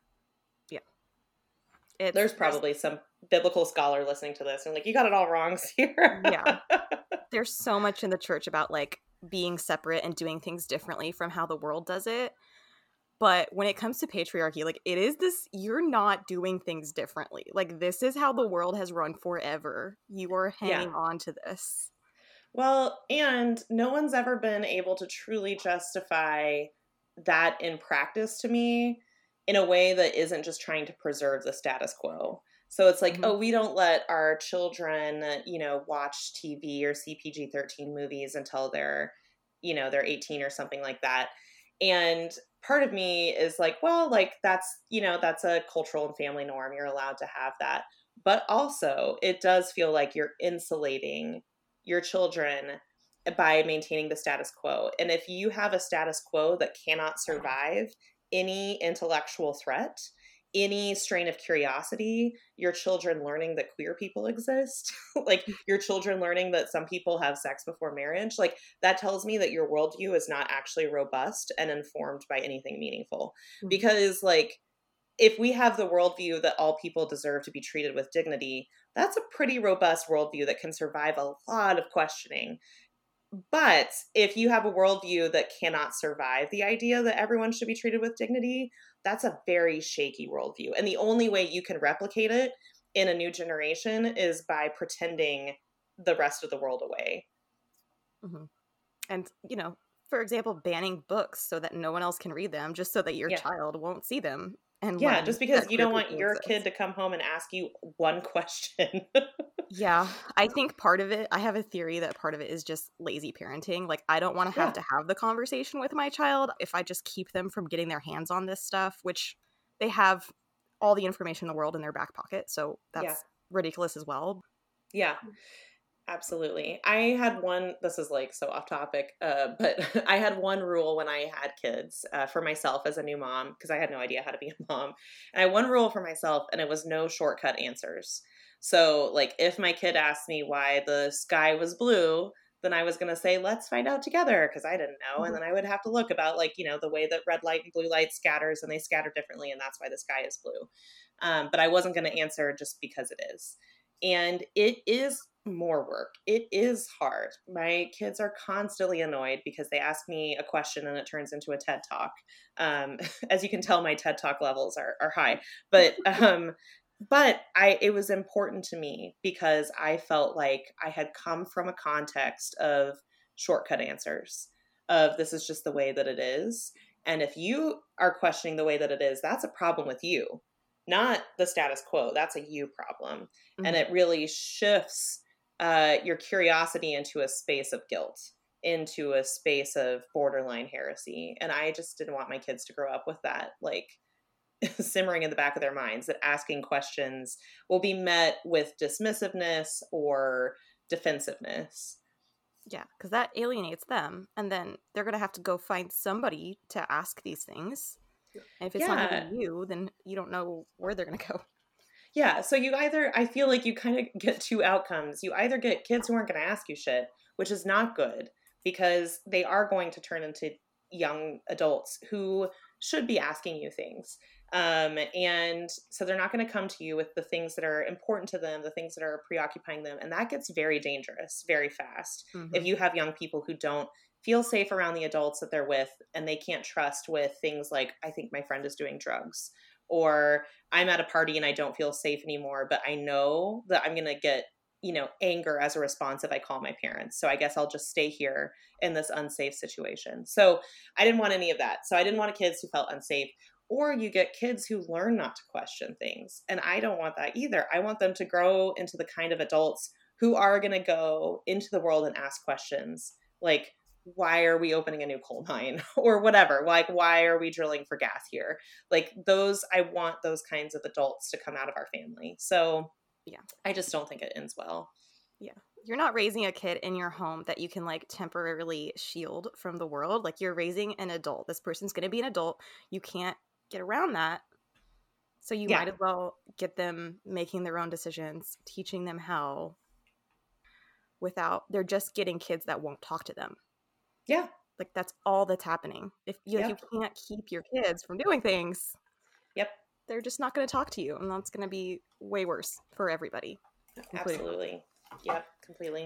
There's probably some biblical scholar listening to this and, like, you got it all wrong, Sierra. Yeah. There's so much in the church about, like, being separate and doing things differently from how the world does it. But when it comes to patriarchy, like, it is this, you're not doing things differently. Like, this is how the world has run forever. You are hanging on to this. Well, and no one's ever been able to truly justify that in practice to me in a way that isn't just trying to preserve the status quo. So it's like, oh, we don't let our children, watch TV or see PG-13 movies until they're 18 or something like that. And part of me is like, well, like, that's a cultural and family norm. You're allowed to have that. But also, it does feel like you're insulating your children by maintaining the status quo. And if you have a status quo that cannot survive any intellectual threat, any strain of curiosity, your children learning that queer people exist, like your children learning that some people have sex before marriage, like, that tells me that your worldview is not actually robust and informed by anything meaningful. Mm-hmm. Because, like, if we have the worldview that all people deserve to be treated with dignity, that's a pretty robust worldview that can survive a lot of questioning. But if you have a worldview that cannot survive the idea that everyone should be treated with dignity, that's a very shaky worldview. And the only way you can replicate it in a new generation is by pretending the rest of the world away. Mm-hmm. And, you know, for example, banning books so that no one else can read them, just so that your child won't see them. And just because you don't want your kid to come home and ask you one question. Yeah, I think part of it, I have a theory that part of it is just lazy parenting. Like, I don't want to have the conversation with my child if I just keep them from getting their hands on this stuff, which they have all the information in the world in their back pocket. So that's ridiculous as well. Yeah. Absolutely. I had one, this is like so off topic, but I had one rule when I had kids for myself as a new mom, because I had no idea how to be a mom. And I had one rule for myself, and it was no shortcut answers. So like if my kid asked me why the sky was blue, then I was going to say, let's find out together, because I didn't know. And then I would have to look about like, you know, the way that red light and blue light scatters, and they scatter differently, and that's why the sky is blue. But I wasn't going to answer just because it is. And it is more work. It is hard. My kids are constantly annoyed because they ask me a question and it turns into a TED Talk. As you can tell, my TED Talk levels are high. But it was important to me because I felt like I had come from a context of shortcut answers, of this is just the way that it is. And if you are questioning the way that it is, that's a problem with you, not the status quo. That's a you problem. Mm-hmm. And it really shifts your curiosity into a space of guilt, into a space of borderline heresy. And I just didn't want my kids to grow up with that, like simmering in the back of their minds, that asking questions will be met with dismissiveness or defensiveness. Yeah, because that alienates them. And then they're going to have to go find somebody to ask these things. And if it's not going to be you, then you don't know where they're going to go. Yeah, so I feel like you kind of get two outcomes. You either get kids who aren't going to ask you shit, which is not good, because they are going to turn into young adults who should be asking you things. And so they're not going to come to you with the things that are important to them, the things that are preoccupying them. And that gets very dangerous very fast. Mm-hmm. If you have young people who don't feel safe around the adults that they're with, and they can't trust with things like, I think my friend is doing drugs, or I'm at a party and I don't feel safe anymore, but I know that I'm going to get, you know, anger as a response if I call my parents. So I guess I'll just stay here in this unsafe situation. So I didn't want any of that. So I didn't want kids who felt unsafe. Or you get kids who learn not to question things. And I don't want that either. I want them to grow into the kind of adults who are going to go into the world and ask questions like, why are we opening a new coal mine or whatever? Like, why are we drilling for gas here? Like those, I want those kinds of adults to come out of our family. So yeah, I just don't think it ends well. Yeah. You're not raising a kid in your home that you can like temporarily shield from the world. Like you're raising an adult. This person's going to be an adult. You can't get around that. So you might as well get them making their own decisions, teaching them how, without, they're just getting kids that won't talk to them. Yeah. Like that's all that's happening. If you can't keep your kids from doing things, they're just not going to talk to you. And that's going to be way worse for everybody. Absolutely. Yep. Completely.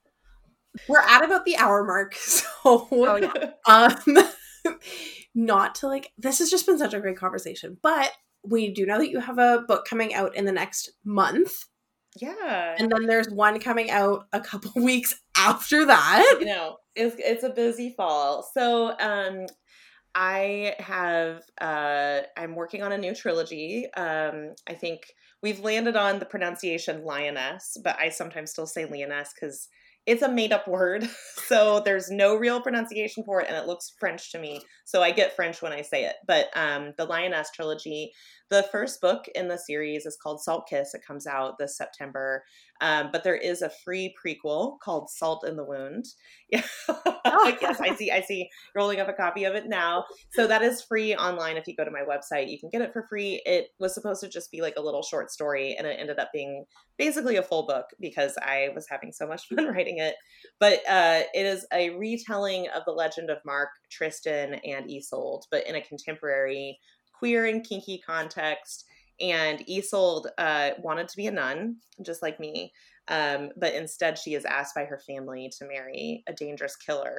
We're at about the hour mark. So, not to like, this has just been such a great conversation, but we do know that you have a book coming out in the next month. Yeah. And then there's one coming out a couple weeks after that. You know, it's a busy fall. So I have I'm working on a new trilogy. I think we've landed on the pronunciation lioness, but I sometimes still say Leoness because it's a made up word. So there's no real pronunciation for it, and it looks French to me. So I get French when I say it. But the Lioness trilogy, the first book in the series is called Salt Kiss. It comes out this September. But there is a free prequel called Salt in the Wound. Yeah. Yes, I see. Rolling up a copy of it now. So that is free online. If you go to my website, you can get it for free. It was supposed to just be like a little short story, and it ended up being basically a full book because I was having so much fun writing it. But it is a retelling of the legend of Mark, Tristan, and Isolde, but in a contemporary queer and kinky context. And Isolde wanted to be a nun, just like me. But instead, she is asked by her family to marry a dangerous killer.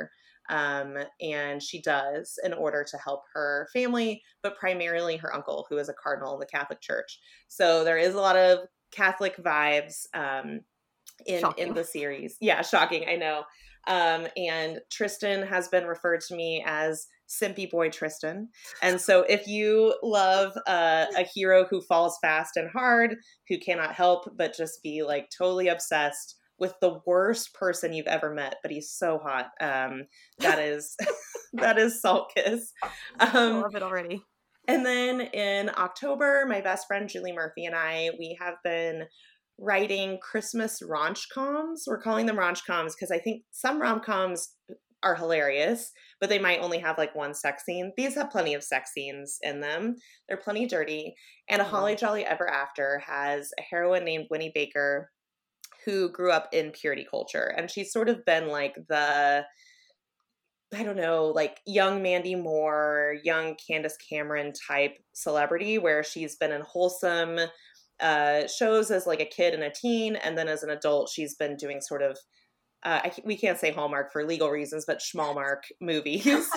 And she does in order to help her family, but primarily her uncle, who is a cardinal in the Catholic Church. So there is a lot of Catholic vibes in the series. Yeah, shocking, I know. And Tristan has been referred to me as Simpy Boy Tristan. And so if you love a hero who falls fast and hard, who cannot help but just be like totally obsessed with the worst person you've ever met, but he's so hot, that is that is Salt Kiss. I love it already. And then in October, my best friend Julie Murphy and I, we have been writing Christmas rom-coms. We're calling them rom-coms because I think some rom-coms are hilarious, but they might only have like one sex scene. These have plenty of sex scenes in them. They're plenty dirty. And A Holly Jolly Ever After has a heroine named Winnie Baker who grew up in purity culture. And she's sort of been like the, I don't know, like young Mandy Moore, young Candace Cameron type celebrity, where she's been in wholesome shows as like a kid and a teen, and then as an adult she's been doing sort of we can't say Hallmark for legal reasons, but Schmalmark movies.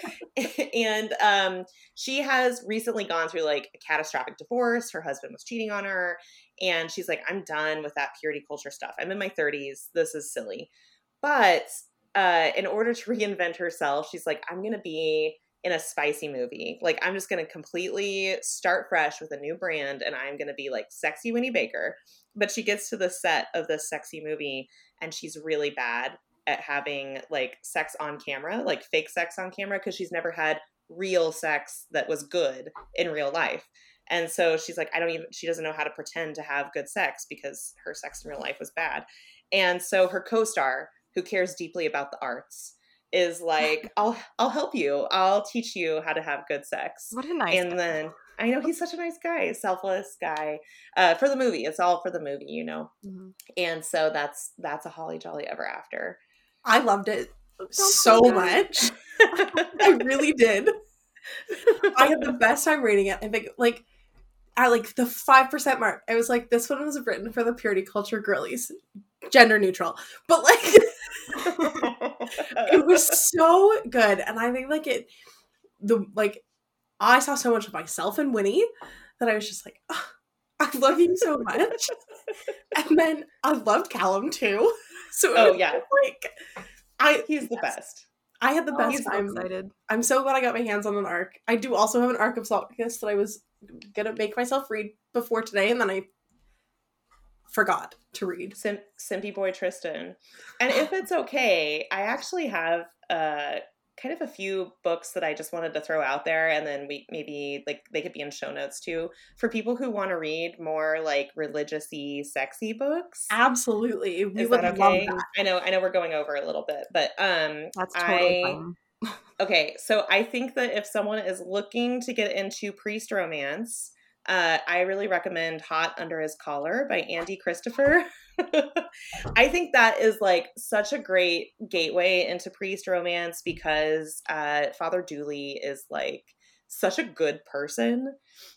And she has recently gone through like a catastrophic divorce. Her husband was cheating on her, and she's like, I'm done with that purity culture stuff. I'm in my 30s. This is silly. But in order to reinvent herself, she's like, I'm going to be in a spicy movie. Like, I'm just going to completely start fresh with a new brand, and I'm going to be like sexy Winnie Baker. But she gets to the set of this sexy movie, and she's really bad at having like sex on camera, like fake sex on camera, because she's never had real sex that was good in real life. And so she's like, she doesn't know how to pretend to have good sex because her sex in real life was bad. And so her co-star, who cares deeply about the arts, is like, I'll help you. I'll teach you how to have good sex. What a nice guy. Then I know he's such a nice guy, selfless guy. For the movie, it's all for the movie, you know. Mm-hmm. And so that's A Holly Jolly Ever After. I loved it so much. I really did. I had the best time reading it. I think like at like the 5% mark, I was like, this one was written for the purity culture girlies, gender neutral, but like it was so good. And I think like I saw so much of myself in Winnie that I was just like, oh, I love you so much. And then I loved Callum too. So yeah, like he's the best. I had the best time. So excited. I'm so glad I got my hands on an arc. I do also have an arc of Salt Kiss that I was gonna make myself read before today, and then I forgot to read. Simpy Boy Tristan. And if it's okay, I actually have kind of a few books that I just wanted to throw out there, and then we maybe like they could be in show notes too for people who want to read more like religious-y, sexy books. Absolutely, we would love that. I know we're going over a little bit, but that's totally fine. Okay, so I think that if someone is looking to get into priest romance, I really recommend Hot Under His Collar by Andy Christopher. I think that is like such a great gateway into priest romance because Father Dooley is like such a good person.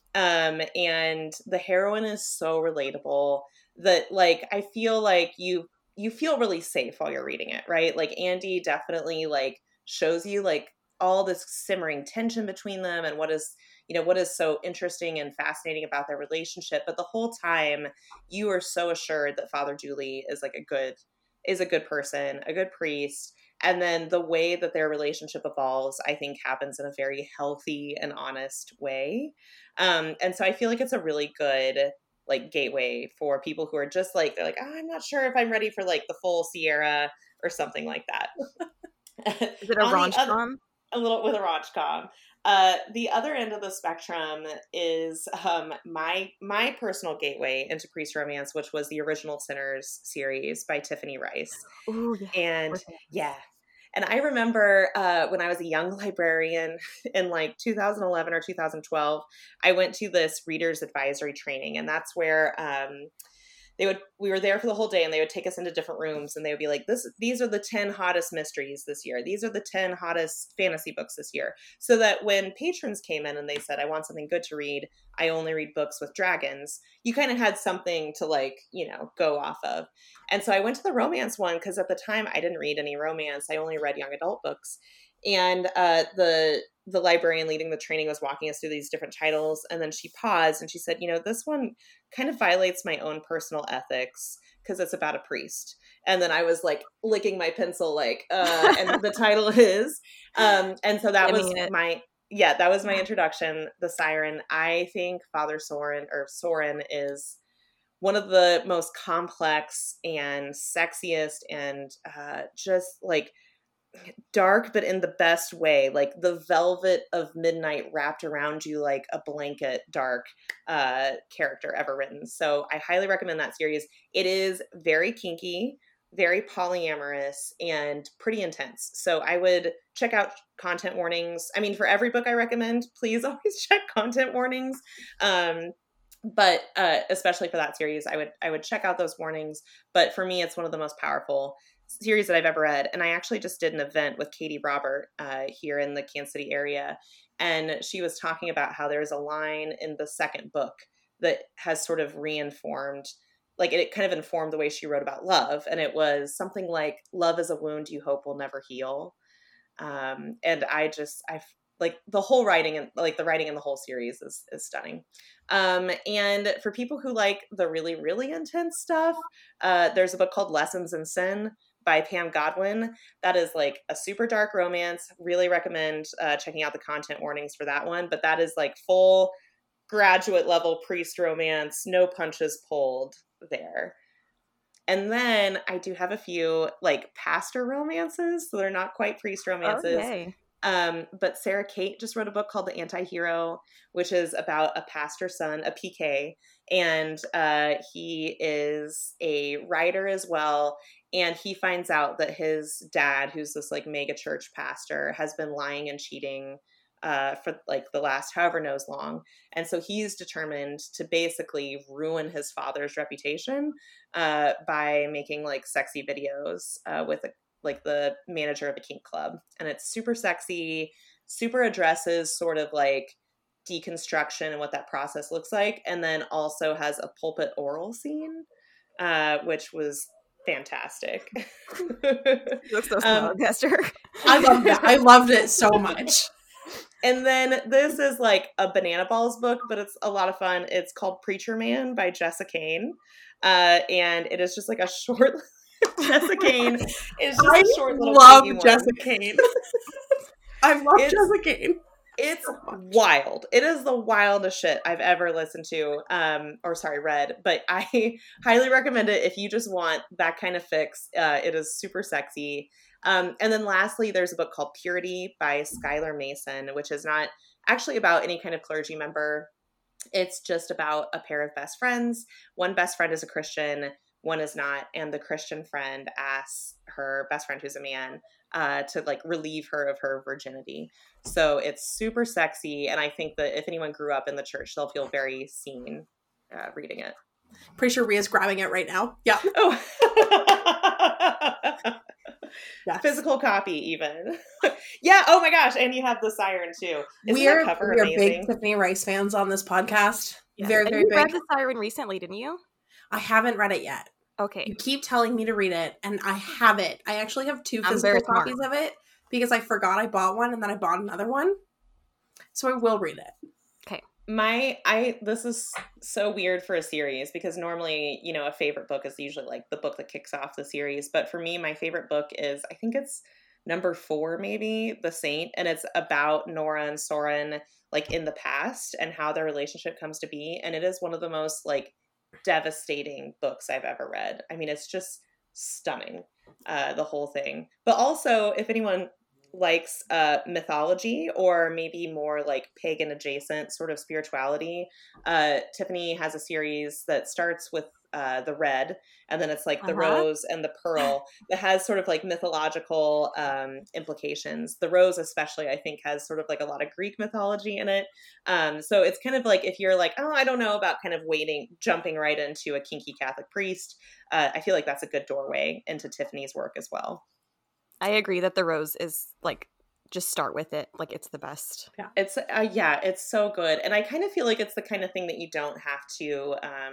And the heroine is so relatable that like I feel like you feel really safe while you're reading it, right? Like Andy definitely like shows you like all this simmering tension between them and what is so interesting and fascinating about their relationship. But the whole time you are so assured that Father Dooley is like a good person, a good priest. And then the way that their relationship evolves, I think happens in a very healthy and honest way. And so I feel like it's a really good like gateway for people who are just like, they're like, oh, I'm not sure if I'm ready for like the full Sierra or something like that. Is it a rom-com? A little with a rom-com. The other end of the spectrum is my personal gateway into priest romance, which was the Original Sinners series by Tiffany Rice. Ooh, yeah. And I remember when I was a young librarian in like 2011 or 2012, I went to this reader's advisory training, and that's where we were there for the whole day, and they would take us into different rooms, and they would be like, these are the 10 hottest mysteries this year. These are the 10 hottest fantasy books this year. So that when patrons came in and they said, I want something good to read, I only read books with dragons, you kind of had something to like, you know, go off of. And so I went to the romance one because at the time I didn't read any romance. I only read young adult books. And the librarian leading the training was walking us through these different titles. And then she paused and she said, you know, this one kind of violates my own personal ethics because it's about a priest. And then I was like licking my pencil, like, and the title is, and so that was that was my introduction, The Siren. I think Father Soren is one of the most complex and sexiest and just like dark, but in the best way, like the velvet of midnight wrapped around you like a blanket, dark character ever written. So I highly recommend that series. It is very kinky, very polyamorous, and pretty intense. So I would check out content warnings. I mean, for every book I recommend, please always check content warnings. But especially for that series, I would check out those warnings. But for me, it's one of the most powerful series that I've ever read. And I actually just did an event with Katie Robert here in the Kansas City area. And she was talking about how there's a line in the second book that has sort of reinformed, like it kind of informed the way she wrote about love. And it was something like, love is a wound you hope will never heal. And I like the whole writing and like the writing in the whole series is stunning. And for people who like the really, really intense stuff, there's a book called Lessons in Sin by Pam Godwin. That is like a super dark romance. Really recommend checking out the content warnings for that one. But that is like full graduate level priest romance, no punches pulled there. And then I do have a few like pastor romances, so they're not quite priest romances. Okay. But Sarah Kate just wrote a book called The Anti-Hero, which is about a pastor son, a PK, and he is a writer as well. And he finds out that his dad, who's this like mega church pastor, has been lying and cheating for like the last however knows long. And so he's determined to basically ruin his father's reputation by making like sexy videos with like the manager of a kink club. And it's super sexy, super addresses sort of like deconstruction and what that process looks like. And then also has a pulpit oral scene, which was fantastic. Looks so smug, Esther. I loved it. I loved it so much. And then this is like a Banana Balls book, but it's a lot of fun. It's called Preacher Man by Jessa Kane. And it is just like a short Jessa Kane is just a short little love Jessa Kane. I love Jessa Kane. It's wild. It is the wildest shit I've ever listened to, read. But I highly recommend it if you just want that kind of fix. It is super sexy. And then lastly, there's a book called Purity by Skylar Mason, which is not actually about any kind of clergy member. It's just about a pair of best friends. One best friend is a Christian, one is not, and the Christian friend asks her best friend, who's a man, to like relieve her of her virginity. So it's super sexy, and I think that if anyone grew up in the church, they'll feel very seen reading it. Pretty sure Ria's grabbing it right now. Yeah. Oh. Yes. Physical copy, even. Yeah. Oh my gosh! And you have The Siren too. We are big Tiffany Rice fans on this podcast. Yes. Very, and very you big. read The Siren recently, didn't you? I haven't read it yet. Okay. You keep telling me to read it, and I have it. I actually have 2 physical copies of it because I forgot I bought one, and then I bought another one. So I will read it. Okay. This is so weird for a series because normally, you know, a favorite book is usually like the book that kicks off the series. But for me, my favorite book is, I think it's number 4, maybe, The Saint. And it's about Nora and Soren, like in the past and how their relationship comes to be. And it is one of the most like devastating books I've ever read. I mean, it's just stunning, the whole thing. But also, if anyone likes mythology or maybe more like pagan adjacent sort of spirituality, Tiffany has a series that starts with the red, and then it's like the rose and the pearl that has sort of like mythological implications. The rose especially, I think, has sort of like a lot of Greek mythology in it. So it's kind of like, if you're like, oh, I don't know about kind of jumping right into a kinky Catholic priest, I feel like that's a good doorway into Tiffany's work as well. I agree that the rose is like, just start with it. Like, it's the best. Yeah. It's so good. And I kind of feel like it's the kind of thing that you don't have to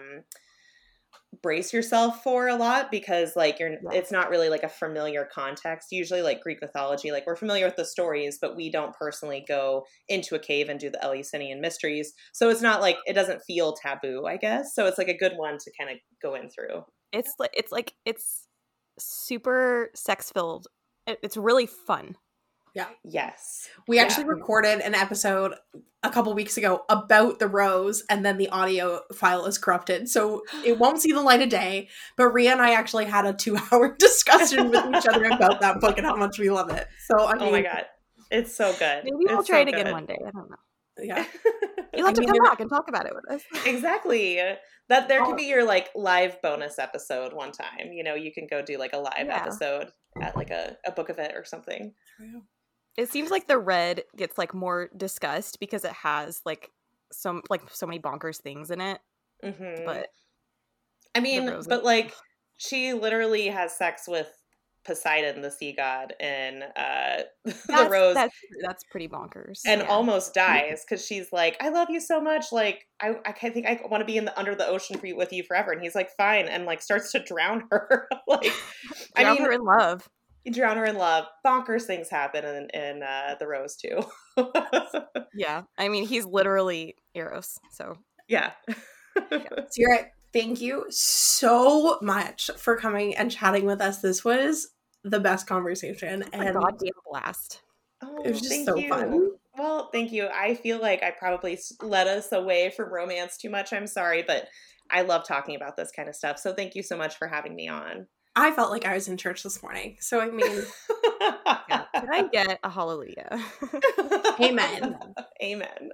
brace yourself for a lot, because like it's not really like a familiar context. Usually like Greek mythology, like we're familiar with the stories, but we don't personally go into a cave and do the Eleusinian mysteries. So it's not like, it doesn't feel taboo, I guess. So it's like a good one to kind of go in through. It's super sex filled. It's really fun. Yeah. Yes. We actually recorded an episode a couple weeks ago about the rose, and then the audio file is corrupted, so it won't see the light of day. But Rhea and I actually had a 2-hour discussion with each other about that book and how much we love it. So I mean, oh my God, it's so good. Maybe we'll try it again one day. I don't know. Yeah. You'll have to come back and talk about it with us. Exactly. That there could be your like live bonus episode one time. You know, you can go do like a live episode at like a book event or something. It seems like the red gets like more discussed because it has like so many bonkers things in it. Mm-hmm. But I mean, but like she literally has sex with Poseidon, the sea god, and the rose. That's pretty bonkers. And almost dies because she's like, "I love you so much. Like, I can't think I want to be under the ocean with you forever." And he's like, "Fine," and like starts to drown her. Like, drown her in love. You drown her in love. Bonkers things happen in the rose too. Yeah, I mean, he's literally Eros. So yeah. Sierra, thank you so much for coming and chatting with us. This was the best conversation, and a goddamn blast. It was just so fun. Well, thank you. I feel like I probably led us away from romance too much. I'm sorry, but I love talking about this kind of stuff. So thank you so much for having me on. I felt like I was in church this morning. So, I mean, can I get a hallelujah? Amen. Amen.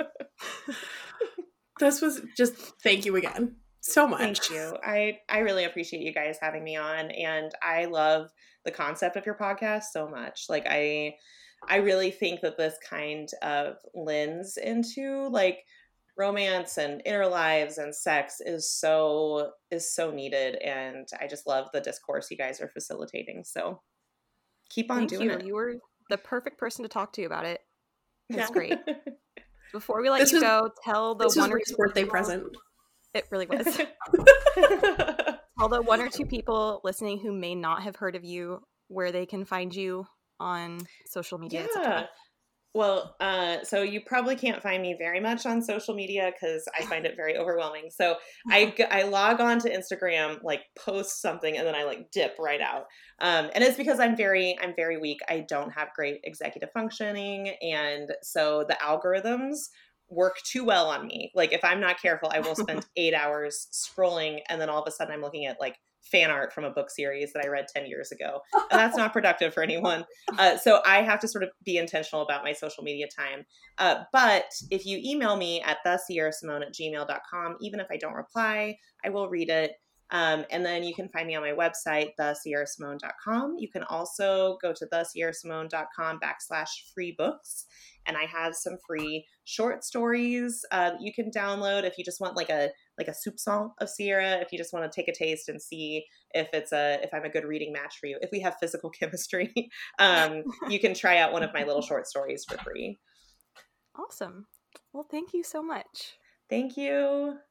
This was just, thank you again so much. Thank you. I really appreciate you guys having me on. And I love the concept of your podcast so much. Like, I really think that this kind of lens into like romance and inner lives and sex is so needed, and I just love the discourse you guys are facilitating. So keep on doing it. You were the perfect person to talk to about it. That's great. Before we let you go, tell the one or two birthday present. It really was. Tell the one or two people listening who may not have heard of you where they can find you on social media, etc. Well, so you probably can't find me very much on social media because I find it very overwhelming. So I log on to Instagram, like post something, and then I like dip right out. And it's because I'm very weak. I don't have great executive functioning. And so the algorithms work too well on me. Like if I'm not careful, I will spend 8 hours scrolling, and then all of a sudden I'm looking at like fan art from a book series that I read 10 years ago. And that's not productive for anyone. So I have to sort of be intentional about my social media time. But if you email me at thesierrasimone@gmail.com, even if I don't reply, I will read it. And then you can find me on my website, thesierrasimone.com. You can also go to thesierrasimone.com/free books. And I have some free short stories that you can download if you just want like a soupçon of Sierra, if you just want to take a taste and see if I'm a good reading match for you. If we have physical chemistry, you can try out one of my little short stories for free. Awesome. Well, thank you so much. Thank you.